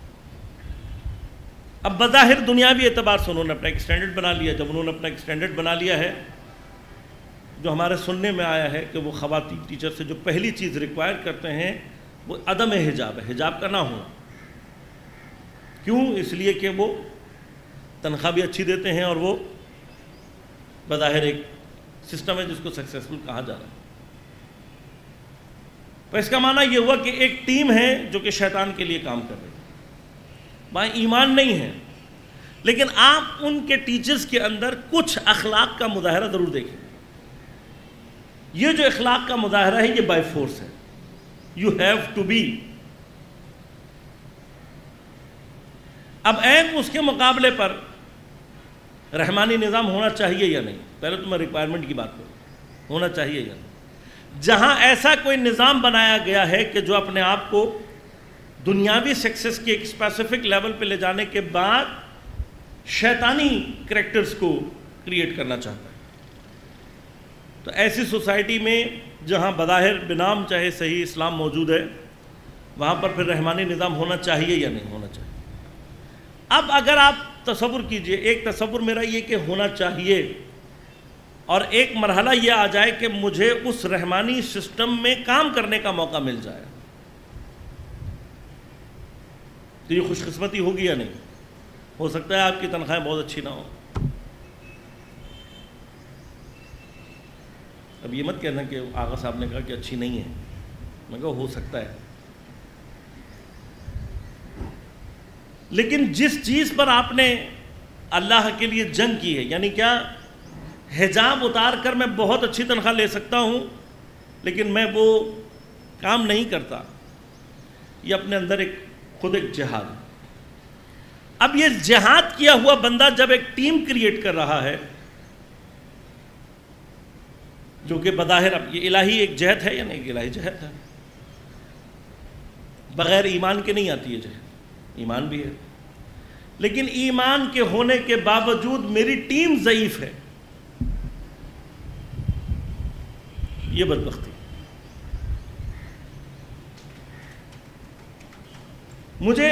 اب بظاہر دنیاوی اعتبار سے انہوں نے اپنا ایک اسٹینڈرڈ بنا لیا. جب انہوں نے اپنا ایک اسٹینڈرڈ بنا لیا ہے، جو ہمارے سننے میں آیا ہے کہ وہ خواتین ٹیچر سے جو پہلی چیز ریکوائر کرتے ہیں وہ عدم حجاب ہے، حجاب کا نہ ہونا. کیوں؟ اس لیے کہ وہ تنخواہ بھی اچھی دیتے ہیں اور وہ بظاہر ایک سسٹم ہے جس کو سکسیسفل کہا جا رہا ہے. تو اس کا معنی یہ ہوا کہ ایک ٹیم ہے جو کہ شیطان کے لیے کام کر رہی ہے، وہاں ایمان نہیں ہے، لیکن آپ ان کے ٹیچرز کے اندر کچھ اخلاق کا مظاہرہ ضرور دیکھیں. یہ جو اخلاق کا مظاہرہ ہے یہ بائی فورس ہے. You have to be. اب عین اس کے مقابلے پر رحمانی نظام ہونا چاہیے یا نہیں؟ پہلے تو میں ریکوائرمنٹ کی بات کروں، ہونا چاہیے یا نہیں. جہاں ایسا کوئی نظام بنایا گیا ہے کہ جو اپنے آپ کو دنیاوی سکسیس کے ایک اسپیسیفک لیول پہ لے جانے کے بعد شیطانی کریکٹرز کو کریٹ کرنا چاہتا ہے، تو ایسی سوسائٹی میں جہاں بظاہر بنام چاہے صحیح اسلام موجود ہے، وہاں پر پھر رحمانی نظام ہونا چاہیے یا نہیں ہونا چاہیے؟ اب اگر آپ تصور کیجئے، ایک تصور میرا یہ کہ ہونا چاہیے، اور ایک مرحلہ یہ آ جائے کہ مجھے اس رحمانی سسٹم میں کام کرنے کا موقع مل جائے، تو یہ خوش قسمتی ہوگی یا نہیں؟ ہو سکتا ہے آپ کی تنخواہیں بہت اچھی نہ ہو. اب یہ مت کہنا کہ آغا صاحب نے کہا کہ اچھی نہیں ہے، میں کہا ہو سکتا ہے، لیکن جس چیز پر آپ نے اللہ کے لیے جنگ کی ہے، یعنی کیا؟ حجاب اتار کر میں بہت اچھی تنخواہ لے سکتا ہوں لیکن میں وہ کام نہیں کرتا، یہ اپنے اندر خود ایک جہاد ہے. اب یہ جہاد کیا ہوا بندہ جب ایک ٹیم کریٹ کر رہا ہے جو کہ بظاہر، اب یہ الہی ایک جہد ہے یا نہیں؟ الہی جہد ہے، بغیر ایمان کے نہیں آتی ہے جہد، ایمان بھی ہے. لیکن ایمان کے ہونے کے باوجود میری ٹیم ضعیف ہے، یہ بدبختی۔ مجھے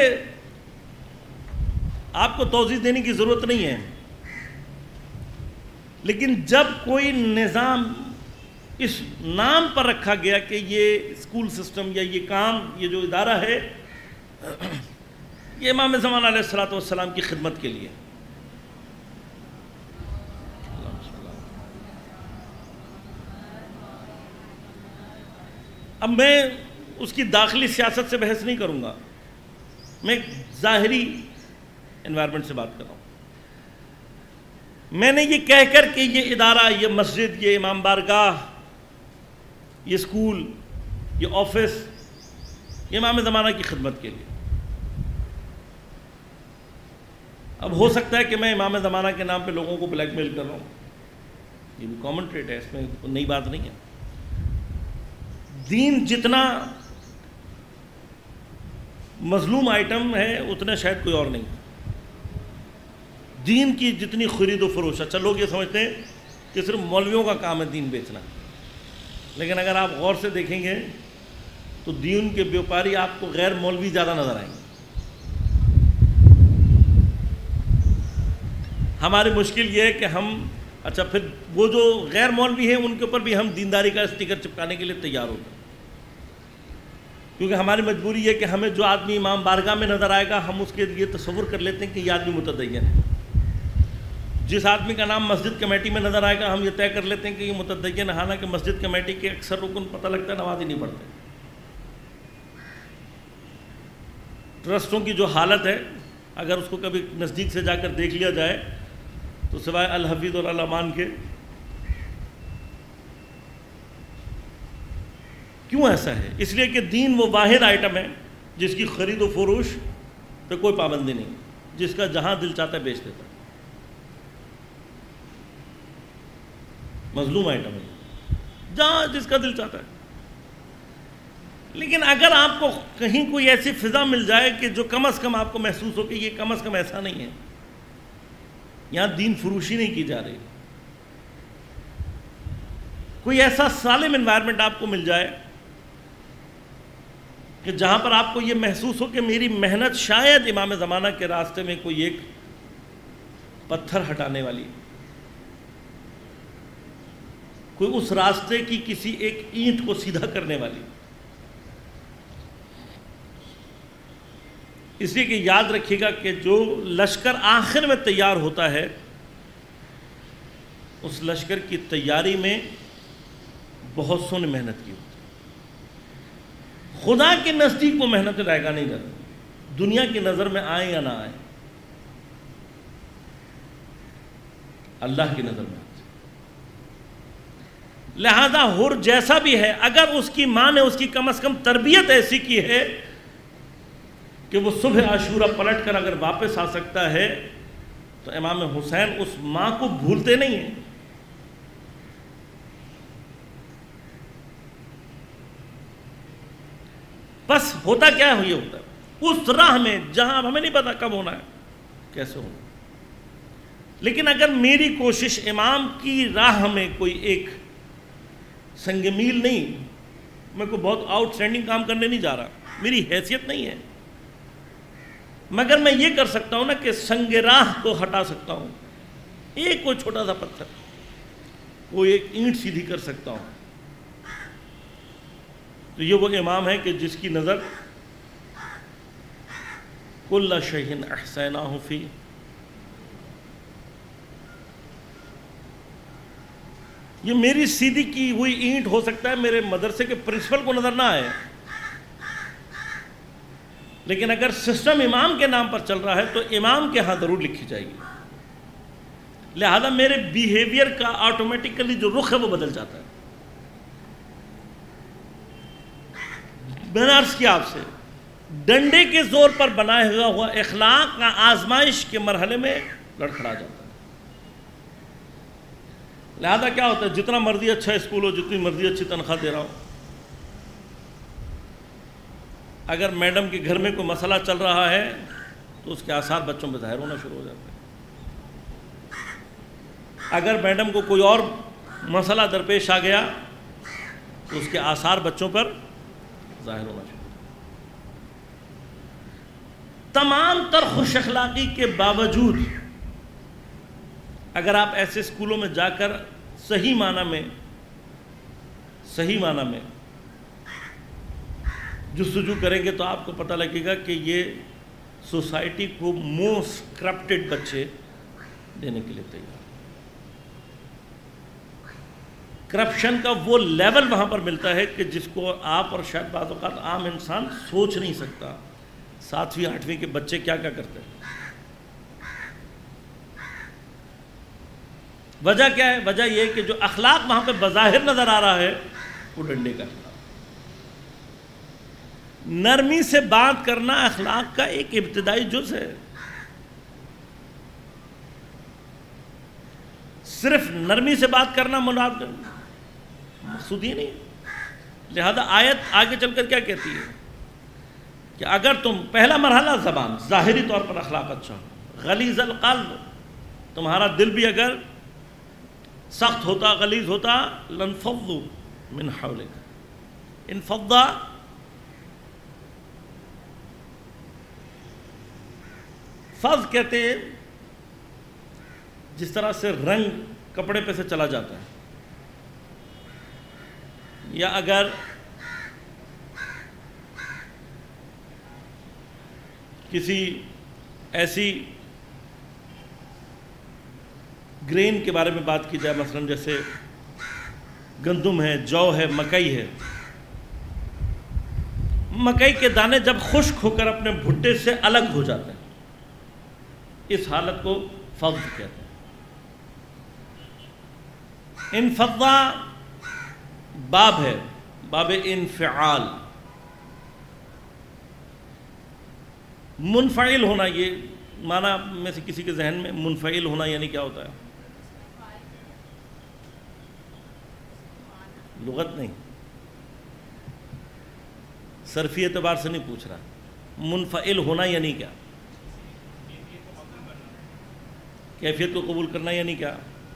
آپ کو توضیح دینے کی ضرورت نہیں ہے، لیکن جب کوئی نظام اس نام پر رکھا گیا کہ یہ اسکول سسٹم یا یہ کام، یہ جو ادارہ ہے، یہ امام زمان علیہ الصلوۃ والسلام کی خدمت کے لیے، اب میں اس کی داخلی سیاست سے بحث نہیں کروں گا، میں ظاہری انوائرمنٹ سے بات کر رہا ہوں۔ میں نے یہ کہہ کر کہ یہ ادارہ، یہ مسجد، یہ امام بارگاہ، یہ اسکول، یہ آفس، یہ امام زمانہ کی خدمت کے لیے، اب ہو سکتا ہے کہ میں امام زمانہ کے نام پہ لوگوں کو بلیک میل کر رہا ہوں، یہ بھی کامن ٹریٹ ہے، اس میں نئی بات نہیں ہے۔ دین جتنا مظلوم آئٹم ہے اتنا شاید کوئی اور نہیں۔ دین کی جتنی خرید و فروش، اچھا لوگ یہ سمجھتے ہیں کہ صرف مولویوں کا کام ہے دین بیچنا، لیکن اگر آپ غور سے دیکھیں گے تو دین کے بیوپاری آپ کو غیر مولوی زیادہ نظر آئیں گے۔ ہماری مشکل یہ ہے کہ ہم، اچھا پھر وہ جو غیر مولوی ہیں ان کے اوپر بھی ہم دینداری کا اسٹیکر چپکانے کے لیے تیار ہوتے ہیں، کیونکہ ہماری مجبوری یہ کہ ہمیں جو آدمی امام بارگاہ میں نظر آئے گا ہم اس کے لیے تصور کر لیتے ہیں کہ یہ آدمی متدین ہے، جس آدمی کا نام مسجد کمیٹی میں نظر آئے گا ہم یہ طے کر لیتے ہیں کہ یہ متدین ہے، حالانکہ مسجد کمیٹی کے اکثر رکن پتہ لگتا ہے نماز ہی نہیں پڑھتے۔ ٹرسٹوں کی جو حالت ہے اگر اس کو کبھی نزدیک سے جا کر دیکھ لیا جائے تو سوائے الحفیظ اور الامان کے، کیوں ایسا ہے؟ اس لیے کہ دین وہ واحد آئٹم ہے جس کی خرید و فروش پہ کوئی پابندی نہیں، جس کا جہاں دل چاہتا ہے بیچ دیتا ہے، مظلوم آئٹم ہے جہاں جس کا دل چاہتا ہے۔ لیکن اگر آپ کو کہیں کوئی ایسی فضا مل جائے کہ جو کم از کم آپ کو محسوس ہو کہ یہ کم از کم ایسا نہیں ہے، یہاں دین فروشی نہیں کی جا رہی، کوئی ایسا سالم انوائرمنٹ آپ کو مل جائے کہ جہاں پر آپ کو یہ محسوس ہو کہ میری محنت شاید امام زمانہ کے راستے میں کوئی ایک پتھر ہٹانے والی، کوئی اس راستے کی کسی ایک اینٹ کو سیدھا کرنے والی، اس لیے کہ یاد رکھیے گا کہ جو لشکر آخر میں تیار ہوتا ہے اس لشکر کی تیاری میں بہت سو نے محنت کی ہوتی ہے۔ خدا کے نزدیک وہ محنت ضائع نہیں کرتی، دنیا کی نظر میں آئے یا نہ آئے، اللہ کی نظر میں آئے۔ لہذا حر جیسا بھی ہے، اگر اس کی ماں نے اس کی کم از کم تربیت ایسی کی ہے کہ وہ صبح عاشورہ پلٹ کر اگر واپس آ سکتا ہے تو امام حسین اس ماں کو بھولتے نہیں ہیں۔ بس ہوتا کیا ہے، یہ ہوتا ہے اس راہ میں جہاں اب ہمیں نہیں پتا کب ہونا ہے، کیسے ہونا، لیکن اگر میری کوشش امام کی راہ میں کوئی ایک سنگ میل نہیں، میں کوئی بہت آؤٹ اسٹینڈنگ کام کرنے نہیں جا رہا، میری حیثیت نہیں ہے، مگر میں یہ کر سکتا ہوں نا کہ سنگ راہ کو ہٹا سکتا ہوں، ایک کوئی چھوٹا سا پتھر، کوئی ایک اینٹ سیدھی کر سکتا ہوں، تو یہ وہ امام ہے کہ جس کی نظر کل شیء احصیناہ فی، یہ میری سیدھی کی ہوئی اینٹ ہو سکتا ہے میرے مدرسے کے پرنسپل کو نظر نہ آئے، لیکن اگر سسٹم امام کے نام پر چل رہا ہے تو امام کے ہاں ضرور لکھی جائے گی، لہذا میرے بیہیویئر کا آٹومیٹیکلی جو رخ ہے وہ بدل جاتا ہے۔ میں نے عرض کیا آپ سے، ڈنڈے کے زور پر بنایا ہوا اخلاق کا آزمائش کے مرحلے میں لڑکھڑا جاتا ہے۔ لہذا کیا ہوتا ہے، جتنا مرضی اچھا اسکول ہو، جتنی مرضی اچھی تنخواہ دے رہا ہوں، اگر میڈم کے گھر میں کوئی مسئلہ چل رہا ہے تو اس کے آثار بچوں پہ ظاہر ہونا شروع ہو جاتے ہیں۔ اگر میڈم کو کوئی اور مسئلہ درپیش آ گیا تو اس کے آثار بچوں پر ظاہر ہونا شروع۔ تمام تر خوش اخلاقی کے باوجود اگر آپ ایسے اسکولوں میں جا کر صحیح معنی میں جستجو کریں گے تو آپ کو پتہ لگے گا کہ یہ سوسائٹی کو موسٹ کرپٹڈ بچے دینے کے لیے تیار۔ کرپشن کا وہ لیول وہاں پر ملتا ہے کہ جس کو آپ اور شاید بعض اوقات عام انسان سوچ نہیں سکتا۔ 7ویں 8ویں کے بچے کیا کیا کرتے ہیں۔ وجہ کیا ہے؟ وجہ یہ کہ جو اخلاق وہاں پہ بظاہر نظر آ رہا ہے وہ ڈنڈے کا اخلاق۔ نرمی سے بات کرنا اخلاق کا ایک ابتدائی جز ہے۔ صرف نرمی سے بات کرنا مقصود ہی نہیں۔ لہذا آیت آگے چل کر کیا کہتی ہے کہ اگر تم پہلا مرحلہ زبان ظاہری طور پر اخلاق اچھا ہو، غلیظ القلب، تمہارا دل بھی اگر سخت ہوتا غلیظ ہوتا، لنفضوا من حولک، انفض فض کہتے ہیں جس طرح سے رنگ کپڑے پہ سے چلا جاتا ہے، یا اگر کسی ایسی گرین کے بارے میں بات کی جائے، مثلا جیسے گندم ہے، جو ہے، مکئی ہے، مکئی کے دانے جب خشک ہو کر اپنے بھٹے سے الگ ہو جاتے ہیں، اس حالت کو فض کہتے ہیں۔ انفضا باب ہے، باب انفعال، منفعل ہونا۔ یہ معنی میں سے کسی کے ذہن میں منفعل ہونا یعنی کیا ہوتا ہے؟ لغت نہیں، صرفی اعتبار سے نہیں پوچھ رہا، منفعل ہونا یعنی کیا؟ کیفیت کو قبول کرنا یعنی کیا؟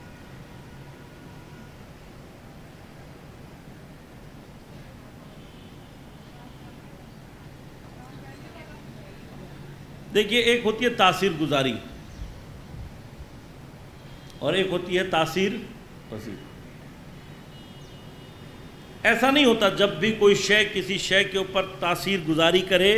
دیکھیے، ایک ہوتی ہے تاثیر گزاری اور ایک ہوتی ہے تاثیر پذیر۔ ایسا نہیں ہوتا جب بھی کوئی شے کسی شے کے اوپر تاثیر گزاری کرے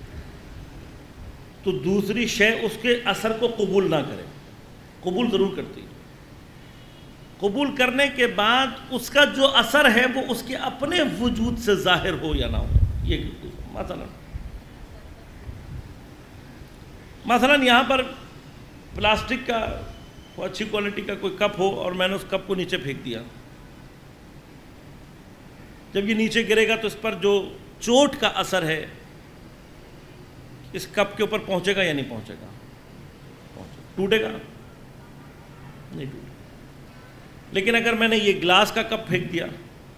تو دوسری شے اس کے اثر کو قبول نہ کرے۔ قبول ضرور کرتی ہے۔ قبول کرنے کے بعد اس کا جو اثر ہے وہ اس کے اپنے وجود سے ظاہر ہو یا نہ ہو۔ یہ مثلا یہاں پر پلاسٹک کا اچھی کوالٹی کا کوئی کپ ہو اور میں نے اس کپ کو نیچے پھینک دیا، جب یہ نیچے گرے گا تو اس پر جو چوٹ کا اثر ہے اس کپ کے اوپر پہنچے گا یا نہیں پہنچے گا؟ ٹوٹے گا؟ نہیں ٹوٹے۔ لیکن اگر میں نے یہ گلاس کا کپ پھینک دیا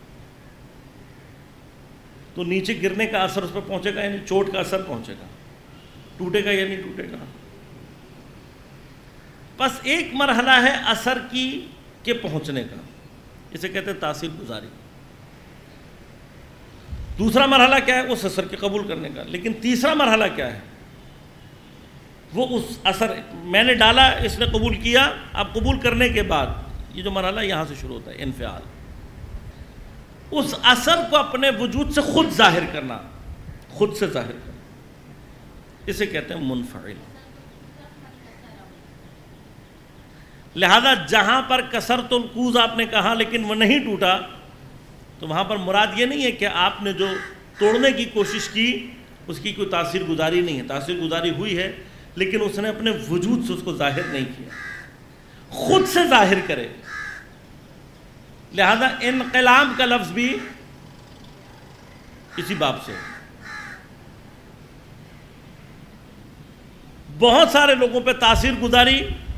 تو نیچے گرنے کا اثر اس پر پہنچے گا، یعنی چوٹ کا اثر پہنچے گا، ٹوٹے گا یا نہیں ٹوٹے گا؟ بس ایک مرحلہ ہے اثر کے پہنچنے کا، اسے کہتے ہیں تاثیر گزاری۔ دوسرا مرحلہ کیا ہے؟ اس اثر کے قبول کرنے کا۔ لیکن تیسرا مرحلہ کیا ہے؟ وہ اس اثر میں نے ڈالا، اس نے قبول کیا، اب قبول کرنے کے بعد یہ جو مرحلہ یہاں سے شروع ہوتا ہے، انفعال، اس اثر کو اپنے وجود سے خود ظاہر کرنا، خود سے ظاہر کرنا، اسے کہتے ہیں منفعل۔ لہذا جہاں پر کسرۃ الکوز آپ نے کہا لیکن وہ نہیں ٹوٹا، تو وہاں پر مراد یہ نہیں ہے کہ آپ نے جو توڑنے کی کوشش کی اس کی کوئی تاثیر گزاری نہیں ہے، تاثیر گزاری ہوئی ہے لیکن اس نے اپنے وجود سے اس کو ظاہر نہیں کیا، خود سے ظاہر کرے۔ لہذا انقلاب کا لفظ بھی اسی باب سے۔ بہت سارے لوگوں پہ تاثیر گزاری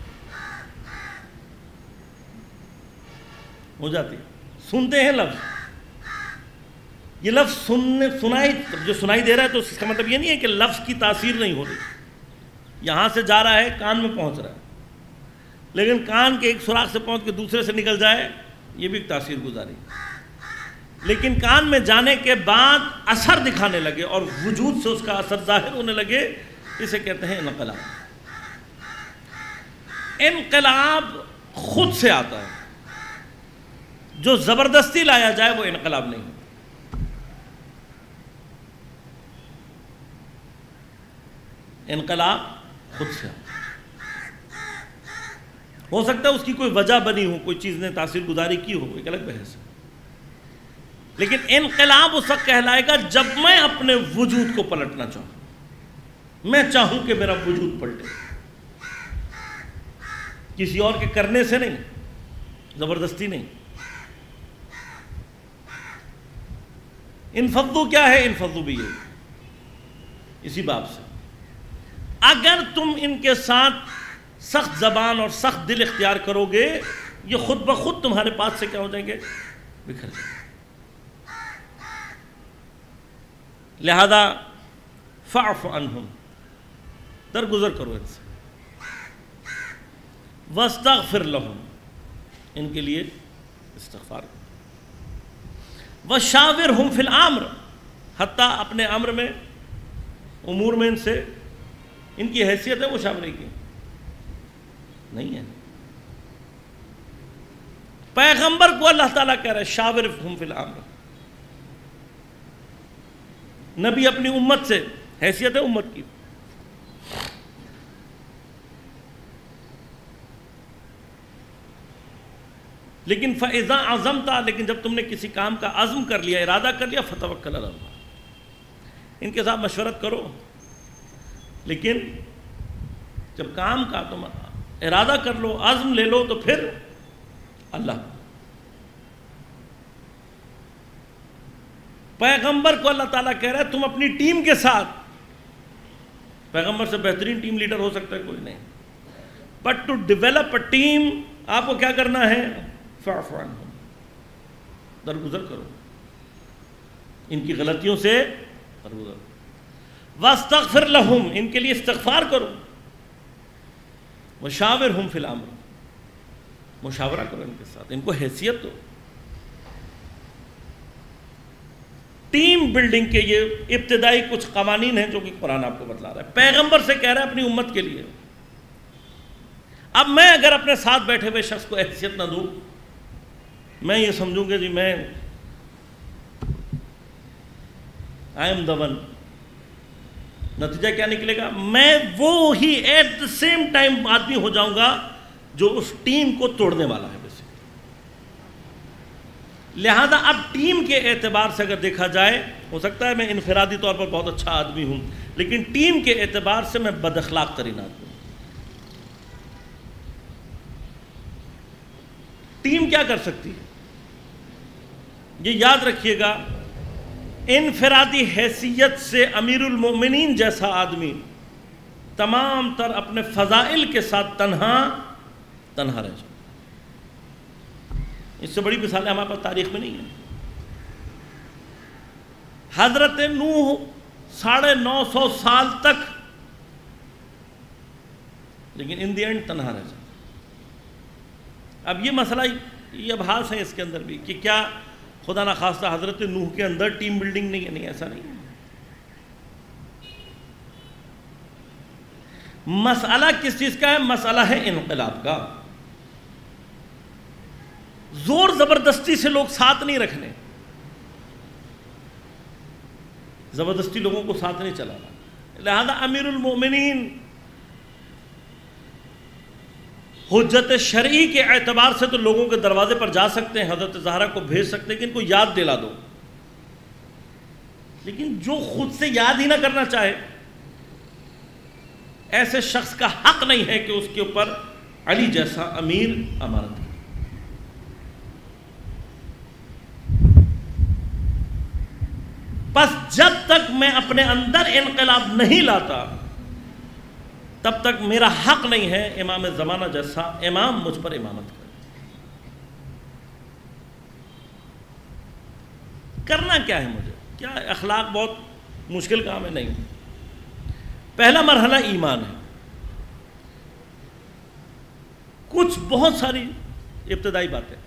ہو جاتی، سنتے ہیں لفظ، یہ لفظ جو سنائی دے رہا ہے تو اس کا مطلب یہ نہیں ہے کہ لفظ کی تاثیر نہیں ہو رہی، یہاں سے جا رہا ہے، کان میں پہنچ رہا ہے، لیکن کان کے ایک سوراخ سے پہنچ کے دوسرے سے نکل جائے، یہ بھی ایک تاثیر گزاری. لیکن کان میں جانے کے بعد اثر دکھانے لگے اور وجود سے اس کا اثر ظاہر ہونے لگے، اسے کہتے ہیں انقلاب. انقلاب خود سے آتا ہے، جو زبردستی لایا جائے وہ انقلاب نہیں. انقلاب خود سے آتا ہے. ہو سکتا ہے اس کی کوئی وجہ بنی ہو، کوئی چیز نے تاثیر گزاری کی ہو، ایک الگ بحث ہے. لیکن انقلاب اس وقت کہلائے گا جب میں اپنے وجود کو پلٹنا چاہوں، میں چاہوں کہ میرا وجود پلٹے، کسی اور کے کرنے سے نہیں، زبردستی نہیں. انفضوا کیا ہے؟ انفضوا بھی یہ اسی باب سے. اگر تم ان کے ساتھ سخت زبان اور سخت دل اختیار کرو گے، یہ خود بخود تمہارے پاس سے کیا ہو جائیں گے؟ بکھر جائیں گے. لہذا فاعف عنہم، درگزر کرو ان سے. واستغفر لہم، ان کے لیے استغفار کرو. وشاورہم فی الامر، حتیٰ اپنے امر میں، امور میں ان سے، ان کی حیثیت ہے مشاورے کی نہیں ہے. پیغمبر کو اللہ تعالیٰ کہہ رہا ہے شاورہم فی الامر. نبی اپنی امت سے، حیثیت ہے امت کی. لیکن فَإِذَا عَزَمْتَ، لیکن جب تم نے کسی کام کا عزم کر لیا، ارادہ کر لیا، فَتَوَكَّلْ عَلَى اللَّهِ، ان کے ساتھ مشورت کرو. لیکن جب کام کا تم ارادہ کر لو، عزم لے لو، تو پھر اللہ. پیغمبر کو اللہ تعالیٰ کہہ رہا ہے تم اپنی ٹیم کے ساتھ، پیغمبر سے بہترین ٹیم لیڈر ہو سکتا ہے کوئی نہیں، but to develop a team آپ کو کیا کرنا ہے؟ فاعف عنہم، درگزر کرو ان کی غلطیوں سے، درگزر. واستغفر لہم، ان کے لیے استغفار کرو. وشاورہم فی الامر، مشاورہ کرو ان کے ساتھ، ان کو حیثیت دو. ٹیم بلڈنگ کے یہ ابتدائی کچھ قوانین ہیں جو کہ قرآن آپ کو بتلا رہا ہے. پیغمبر سے کہہ رہا ہے اپنی امت کے لیے. اب میں اگر اپنے ساتھ بیٹھے ہوئے شخص کو حیثیت نہ دوں، میں یہ سمجھوں کہ جی میں آئی ایم دا ون، نتیجہ کیا نکلے گا؟ میں وہ ہی ایٹ دا سیم ٹائم آدمی ہو جاؤں گا جو اس ٹیم کو توڑنے والا ہے. لہذا اب ٹیم کے اعتبار سے اگر دیکھا جائے، ہو سکتا ہے میں انفرادی طور پر بہت اچھا آدمی ہوں، لیکن ٹیم کے اعتبار سے میں بد اخلاق ترین آدمی ہوں. ٹیم کیا کر سکتی ہے؟ یہ یاد رکھیے گا، انفرادی حیثیت سے امیر المومنین جیسا آدمی تمام تر اپنے فضائل کے ساتھ تنہا رہ جائے. اس سے بڑی مثالیں ہمارے پاس تاریخ میں نہیں ہیں. حضرت نوح 950 سال تک، لیکن ان دی اینڈ تنہا رہ جائے. اب یہ مسئلہ، یہ ابحاث ہے اس کے اندر بھی کہ کیا خدا نخواستہ حضرت نوح کے اندر ٹیم بلڈنگ نہیں ہے؟ نہیں، ایسا نہیں ہے. مسئلہ کس چیز کا ہے؟ مسئلہ ہے انقلاب کا. زور زبردستی سے لوگ ساتھ نہیں رکھنے، زبردستی لوگوں کو ساتھ نہیں چلانا. لہذا امیر المومنین حجت شرعی کے اعتبار سے تو لوگوں کے دروازے پر جا سکتے ہیں، حضرت زہرا کو بھیج سکتے ہیں کہ ان کو یاد دلا دو. لیکن جو خود سے یاد ہی نہ کرنا چاہے، ایسے شخص کا حق نہیں ہے کہ اس کے اوپر علی جیسا امیر امانت ہے. بس جب تک میں اپنے اندر انقلاب نہیں لاتا، تب تک میرا حق نہیں ہے امام زمانہ جیسا امام مجھ پر امامت کرنا. کیا ہے مجھے؟ کیا اخلاق بہت مشکل کام ہے؟ نہیں. پہلا مرحلہ ایمان ہے. کچھ بہت ساری ابتدائی باتیں.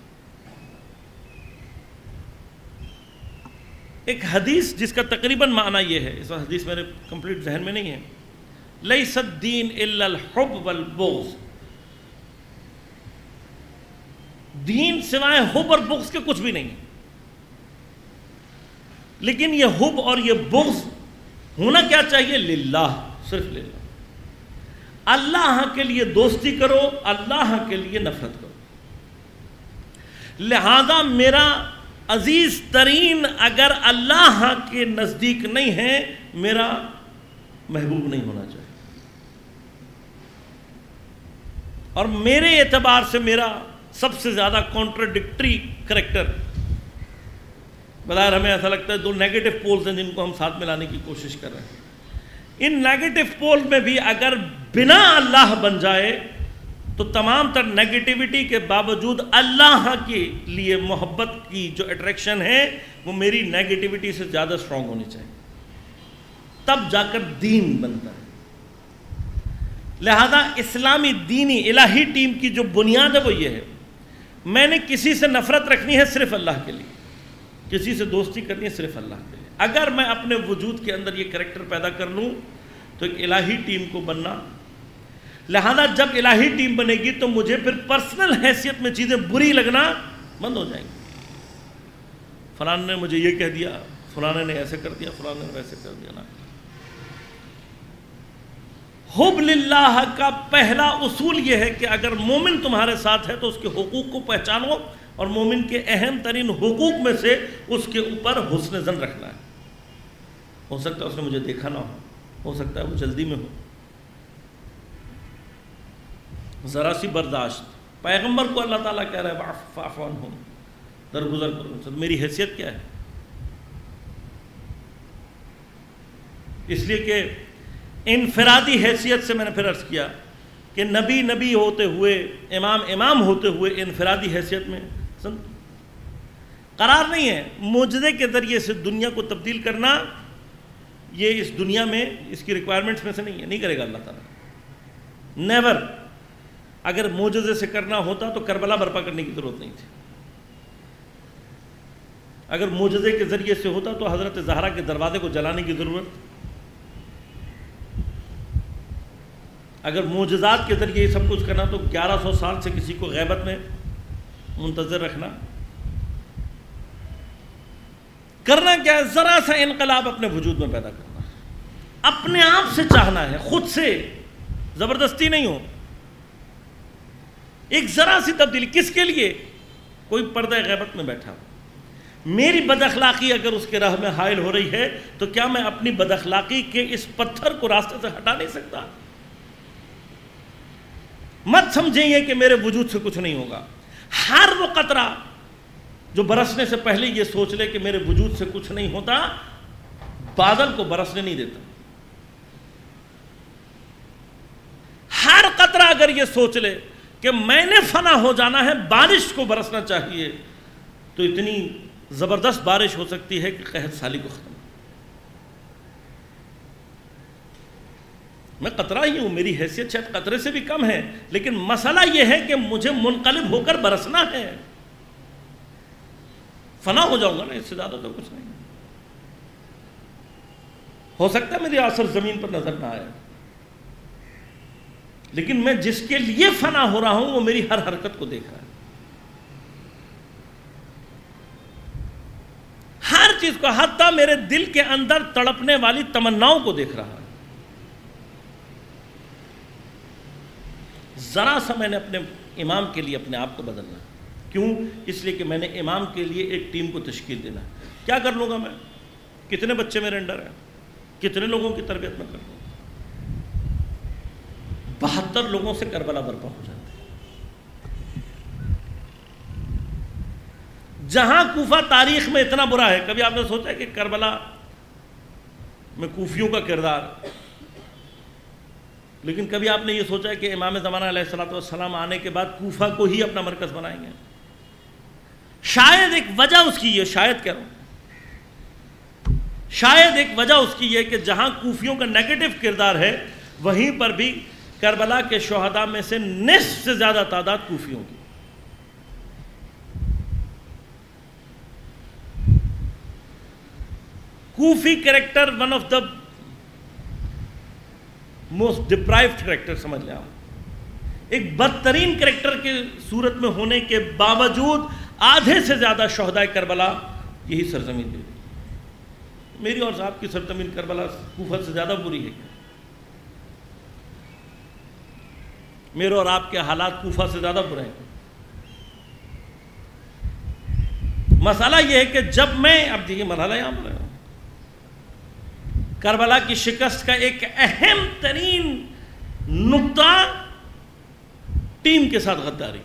ایک حدیث جس کا تقریباً معنی یہ ہے، اس وقت حدیث میرے کمپلیٹ ذہن میں نہیں ہے، لیس الدین الا الحب والبغض، دین سوائے حب اور بغض کے کچھ بھی نہیں ہے. لیکن یہ حب اور یہ بغض ہونا کیا چاہیے؟ للہ، صرف للہ. اللہ کے لیے دوستی کرو، اللہ کے لیے نفرت کرو. لہذا میرا عزیز ترین اگر اللہ کے نزدیک نہیں ہے، میرا محبوب نہیں ہونا چاہیے. اور میرے اعتبار سے میرا سب سے زیادہ کانٹراڈکٹری کریکٹر، بظاہر ہمیں ایسا لگتا ہے دو نیگیٹو پولز ہیں جن کو ہم ساتھ ملانے کی کوشش کر رہے ہیں. ان نیگیٹو پول میں بھی اگر بنا اللہ بن جائے تو تمام تر نیگیٹیوٹی کے باوجود اللہ کے لیے محبت کی جو اٹریکشن ہے وہ میری نیگیٹیوٹی سے زیادہ اسٹرانگ ہونی چاہیے، تب جا کر دین بنتا ہے. لہذا اسلامی دینی الہی ٹیم کی جو بنیاد ہے وہ یہ ہے، میں نے کسی سے نفرت رکھنی ہے صرف اللہ کے لیے، کسی سے دوستی کرنی ہے صرف اللہ کے لیے. اگر میں اپنے وجود کے اندر یہ کریکٹر پیدا کر لوں تو ایک الہی ٹیم کو بننا. لہذا جب الہی ٹیم بنے گی تو مجھے پھر پرسنل حیثیت میں چیزیں بری لگنا بند ہو جائیں گی. فلاں نے مجھے یہ کہہ دیا، فلاں نے ایسے کر دیا، فلاں نے ویسے کر دیا. نا، حب للہ کا پہلا اصول یہ ہے کہ اگر مومن تمہارے ساتھ ہے تو اس کے حقوق کو پہچانو، اور مومن کے اہم ترین حقوق میں سے اس کے اوپر حسن ظن رکھنا ہے. ہو سکتا ہے اس نے مجھے دیکھا نہ ہو سکتا ہے وہ جلدی میں ہو. ذرا سی برداشت. پیغمبر کو اللہ تعالیٰ کہہ رہا ہے فاعف عنہم، درگزر کرو. میری حیثیت کیا ہے؟ اس لیے کہ انفرادی حیثیت سے میں نے پھر عرض کیا کہ نبی ہوتے ہوئے، امام ہوتے ہوئے انفرادی حیثیت میں قرار نہیں ہے. معجزے کے ذریعے سے دنیا کو تبدیل کرنا یہ اس دنیا میں اس کی ریکوائرمنٹس میں سے نہیں ہے، نہیں کرے گا اللہ تعالیٰ. نیور. اگر معجزے سے کرنا ہوتا تو کربلا برپا کرنے کی ضرورت نہیں تھی. اگر معجزے کے ذریعے سے ہوتا تو حضرت زہرا کے دروازے کو جلانے کی ضرورت. اگر معجزات کے ذریعے یہ سب کچھ کرنا تو 1100 سال سے کسی کو غیبت میں منتظر رکھنا. کرنا کیا ہے؟ ذرا سا انقلاب اپنے وجود میں پیدا کرنا، اپنے آپ سے چاہنا ہے، خود سے، زبردستی نہیں ہو. ایک ذرا سی تبدیلی. کس کے لیے؟ کوئی پردہ غیبت میں بیٹھا، میری بد اخلاقی اگر اس کے راہ میں حائل ہو رہی ہے تو کیا میں اپنی بد اخلاقی کے اس پتھر کو راستے سے ہٹا نہیں سکتا؟ مت سمجھیں یہ کہ میرے وجود سے کچھ نہیں ہوگا. ہر وہ قطرہ جو برسنے سے پہلے یہ سوچ لے کہ میرے وجود سے کچھ نہیں ہوتا، بادل کو برسنے نہیں دیتا. ہر قطرہ اگر یہ سوچ لے کہ میں نے فنا ہو جانا ہے، بارش کو برسنا چاہیے، تو اتنی زبردست بارش ہو سکتی ہے کہ قحط سالی کو ختم. میں قطرہ ہی ہوں، میری حیثیت شاید قطرے سے بھی کم ہے، لیکن مسئلہ یہ ہے کہ مجھے منقلب ہو کر برسنا ہے. فنا ہو جاؤں گا نا، اس سے زیادہ تو کچھ نہیں. ہو سکتا ہے میری اثر زمین پر نظر نہ آئے، لیکن میں جس کے لیے فنا ہو رہا ہوں وہ میری ہر حرکت کو دیکھ رہا ہے، ہر چیز کو، حتیٰ میرے دل کے اندر تڑپنے والی تمناؤں کو دیکھ رہا ہے. ذرا سا میں نے اپنے امام کے لیے اپنے آپ کو بدلنا. کیوں؟ اس لیے کہ میں نے امام کے لیے ایک ٹیم کو تشکیل دینا. کیا کر لوں گا میں؟ کتنے بچے میرے انڈر ہیں؟ کتنے لوگوں کی تربیت میں کر لوں گا؟ 72 لوگوں سے کربلا برپا ہو جاتے ہیں. جہاں کوفہ تاریخ میں اتنا برا ہے، کبھی آپ نے سوچا کہ کربلا میں کوفیوں کا کردار، لیکن کبھی آپ نے یہ سوچا کہ امام زمانہ علیہ السلام آنے کے بعد کوفہ کو ہی اپنا مرکز بنائیں گے؟ شاید ایک وجہ اس کی یہ، شاید کہہ رہا ہوں، شاید ایک وجہ اس کی یہ کہ جہاں کوفیوں کا نیگیٹو کردار ہے، وہیں پر بھی کربلا کے شہداء میں سے نصف سے زیادہ تعداد کوفیوں کی. کوفی character one of the most deprived character سمجھ لیں آپ. ایک بدترین کریکٹر کے صورت میں ہونے کے باوجود آدھے سے زیادہ شہداء کربلا یہی سرزمین دی. میری اور صاحب کی سرزمین کربلا کوفہ سے زیادہ بری ہے. میرے اور آپ کے حالات کوفہ سے زیادہ برے ہیں. مسئلہ یہ ہے کہ جب میں اب دیکھیے مرحلہ یہاں پر کربلا کی شکست کا ایک اہم ترین نقطہ ٹیم کے ساتھ غداری.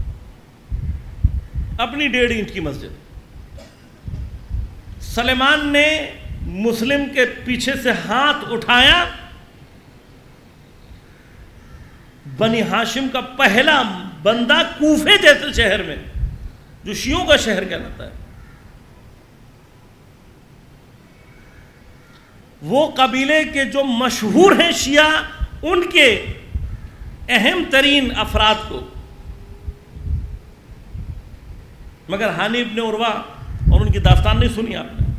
اپنی 1.5 انچ کی مسجد سلیمان نے مسلم کے پیچھے سے ہاتھ اٹھایا. بنی ہاشم کا پہلا بندہ کوفے جیسے شہر میں جو شیعوں کا شہر کہلاتا ہے، وہ قبیلے کے جو مشہور ہیں شیعہ، ان کے اہم ترین افراد کو، مگر ہانی ابن عروہ اور ان کی داستان نہیں سنی آپ نے.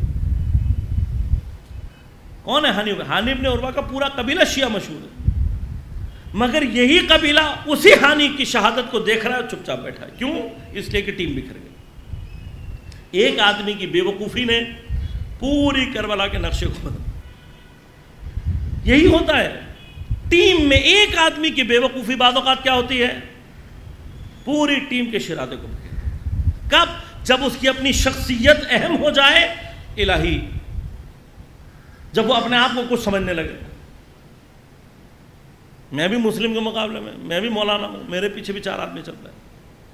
کون ہے ہانی ابن عروہ کا پورا قبیلہ شیعہ مشہور ہے، مگر یہی قبیلہ اسی ہانی کی شہادت کو دیکھ رہا ہے، چپ چاپ بیٹھا ہے. کیوں؟ اس لیے کہ ٹیم بکھر گئی. ایک آدمی کی بے وقوفی نے پوری کربلا کے نقشے کو بدل. یہی ہوتا ہے ٹیم میں، ایک آدمی کی بے وقوفی بعض اوقات کیا ہوتی ہے؟ پوری ٹیم کے شرادے کو بکھیر. کب؟ جب اس کی اپنی شخصیت اہم ہو جائے الہی، جب وہ اپنے آپ کو کچھ سمجھنے لگے. میں بھی مسلم کے مقابلے میں بھی مولانا ہوں، میرے پیچھے بھی 4 آدمی چل رہے ہیں.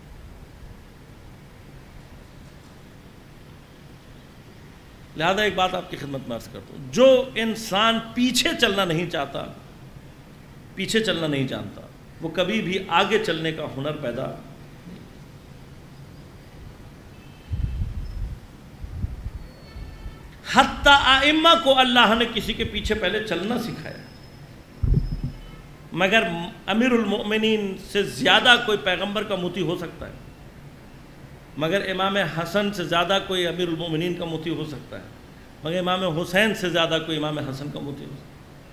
لہذا ایک بات آپ کی خدمت میں عرض کرتا ہوں، جو انسان پیچھے چلنا نہیں چاہتا، پیچھے چلنا نہیں جانتا، وہ کبھی بھی آگے چلنے کا ہنر پیدا نہیں. حتیٰ ائمہ کو اللہ نے کسی کے پیچھے پہلے چلنا سکھایا، مگر امیر المؤمنین سے زیادہ کوئی پیغمبر کا موتی ہو سکتا ہے، مگر امام حسن سے زیادہ کوئی امیر المؤمنین کا موتی ہو سکتا ہے، مگر امام حسین سے زیادہ کوئی امام حسن کا موتی ہو سکتا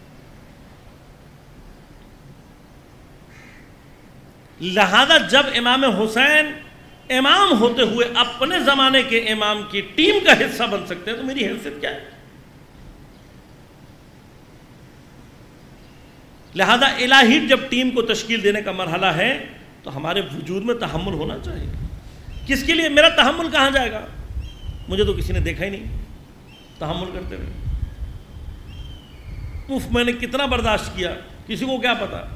ہے. لہذا جب امام حسین امام ہوتے ہوئے اپنے زمانے کے امام کی ٹیم کا حصہ بن سکتے ہیں تو میری حیثیت کیا ہے؟ لہذا الہی جب ٹیم کو تشکیل دینے کا مرحلہ ہے تو ہمارے وجود میں تحمل ہونا چاہیے. کس کے لیے؟ میرا تحمل کہاں جائے گا؟ مجھے تو کسی نے دیکھا ہی نہیں تحمل کرتے ہوئے. میں نے کتنا برداشت کیا، کسی کو کیا پتا.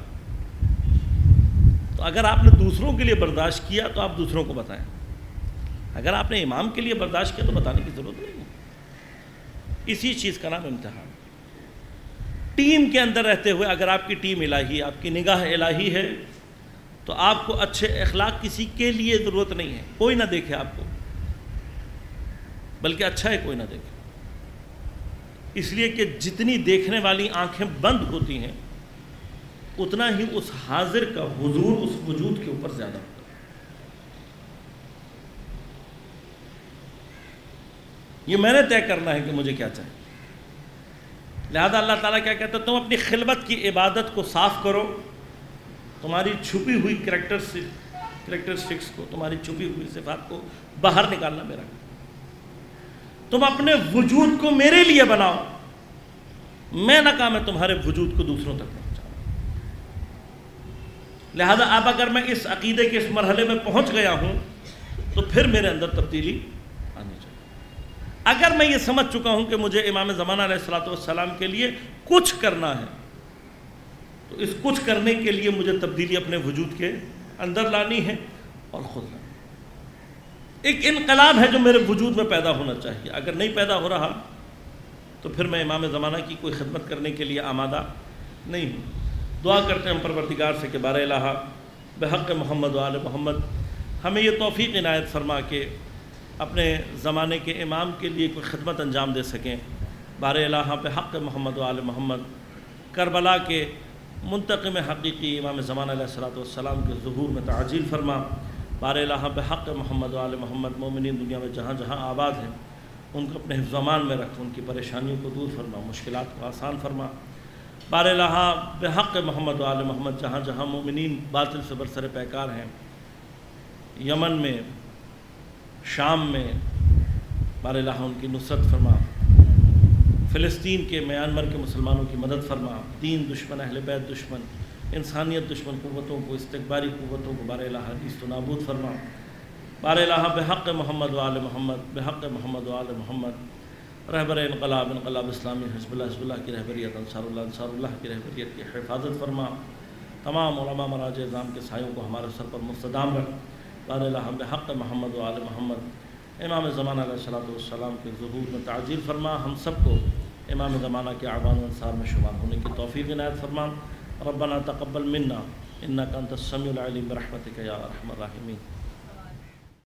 تو اگر آپ نے دوسروں کے لیے برداشت کیا تو آپ دوسروں کو بتائیں. اگر آپ نے امام کے لیے برداشت کیا تو بتانے کی ضرورت نہیں ہے. اسی چیز کا نام امتحان. ٹیم کے اندر رہتے ہوئے اگر آپ کی ٹیم الہی، آپ کی نگاہ الہی ہے تو آپ کو اچھے اخلاق کسی کے لیے ضرورت نہیں ہے. کوئی نہ دیکھے آپ کو، بلکہ اچھا ہے کوئی نہ دیکھے. اس لیے کہ جتنی دیکھنے والی آنکھیں بند ہوتی ہیں اتنا ہی اس حاضر کا حضور اس وجود کے اوپر زیادہ ہوتا ہے. یہ میں نے طے کرنا ہے کہ مجھے کیا چاہیے. لہذا اللہ تعالیٰ کیا کہتا ہے؟ تم اپنی خلوت کی عبادت کو صاف کرو، تمہاری چھپی ہوئی کریکٹرسٹکس کو، تمہاری چھپی ہوئی صفات کو باہر نکالنا میرا. تم اپنے وجود کو میرے لیے بناؤ، میں نہ کام ہے تمہارے وجود کو دوسروں تک پہنچاؤ. لہذا اب اگر میں اس عقیدے کے اس مرحلے میں پہنچ گیا ہوں تو پھر میرے اندر تبدیلی آنی چاہیے. اگر میں یہ سمجھ چکا ہوں کہ مجھے امام زمانہ علیہ الصلوۃ والسلام کے لیے کچھ کرنا ہے تو اس کچھ کرنے کے لیے مجھے تبدیلی اپنے وجود کے اندر لانی ہے اور خود لانی. ایک انقلاب ہے جو میرے وجود میں پیدا ہونا چاہیے. اگر نہیں پیدا ہو رہا تو پھر میں امام زمانہ کی کوئی خدمت کرنے کے لیے آمادہ نہیں ہوں. دعا کرتے ہیں ہم پروردگار سے کہ بار الہ بحق محمد و آل محمد ہمیں یہ توفیق عنایت فرما کے اپنے زمانے کے امام کے لیے کوئی خدمت انجام دے سکیں. بار الہ بحق محمد و آل محمد کربلا کے منتقم حقیقی امام زمان علیہ الصلوۃ والسلام کے ظہور میں تعجیل فرما۔ بار الہ بحق محمد و آل محمد مومنین دنیا میں جہاں جہاں آباد ہیں ان کو اپنے حفظ و امان میں رکھ، ان کی پریشانیوں کو دور فرما، مشکلات کو آسان فرما۔ بار الہ بحق محمد و آل محمد جہاں جہاں مومنین باطل سے برسر پیکار ہیں، یمن میں، شام میں، بار الہ ان کی نصرت فرما۔ فلسطین کے، میانمار کے مسلمانوں کی مدد فرما۔ دین دشمن، اہل بیت دشمن، انسانیت دشمن قوتوں کو، استکباری قوتوں کو بار الہ نیست و نابود فرما۔ بار الہ بحق محمد و آل محمد، بحق محمد و آل محمد رہبر انقلاب اسلامی حزب اللہ کی رہبریت، انصار اللہ کی رہبریت کی حفاظت فرما۔ تمام علماء مراجع اعظام کے سایوں کو ہمارے سر پر مستدام رکھ۔ بار الہ بحق محمد و آل محمد امام زمانہ علیہ الصلوۃ والسلام کے ظہور میں تعجیل فرما۔ ہم سب کو امام زمانہ کے اعوان و انصار میں شمار ہونے کی توفیق عنایت فرما۔ ربنا تقبل منا انک انت السمیع العلیم برحمتک یا ارحم الراحمین۔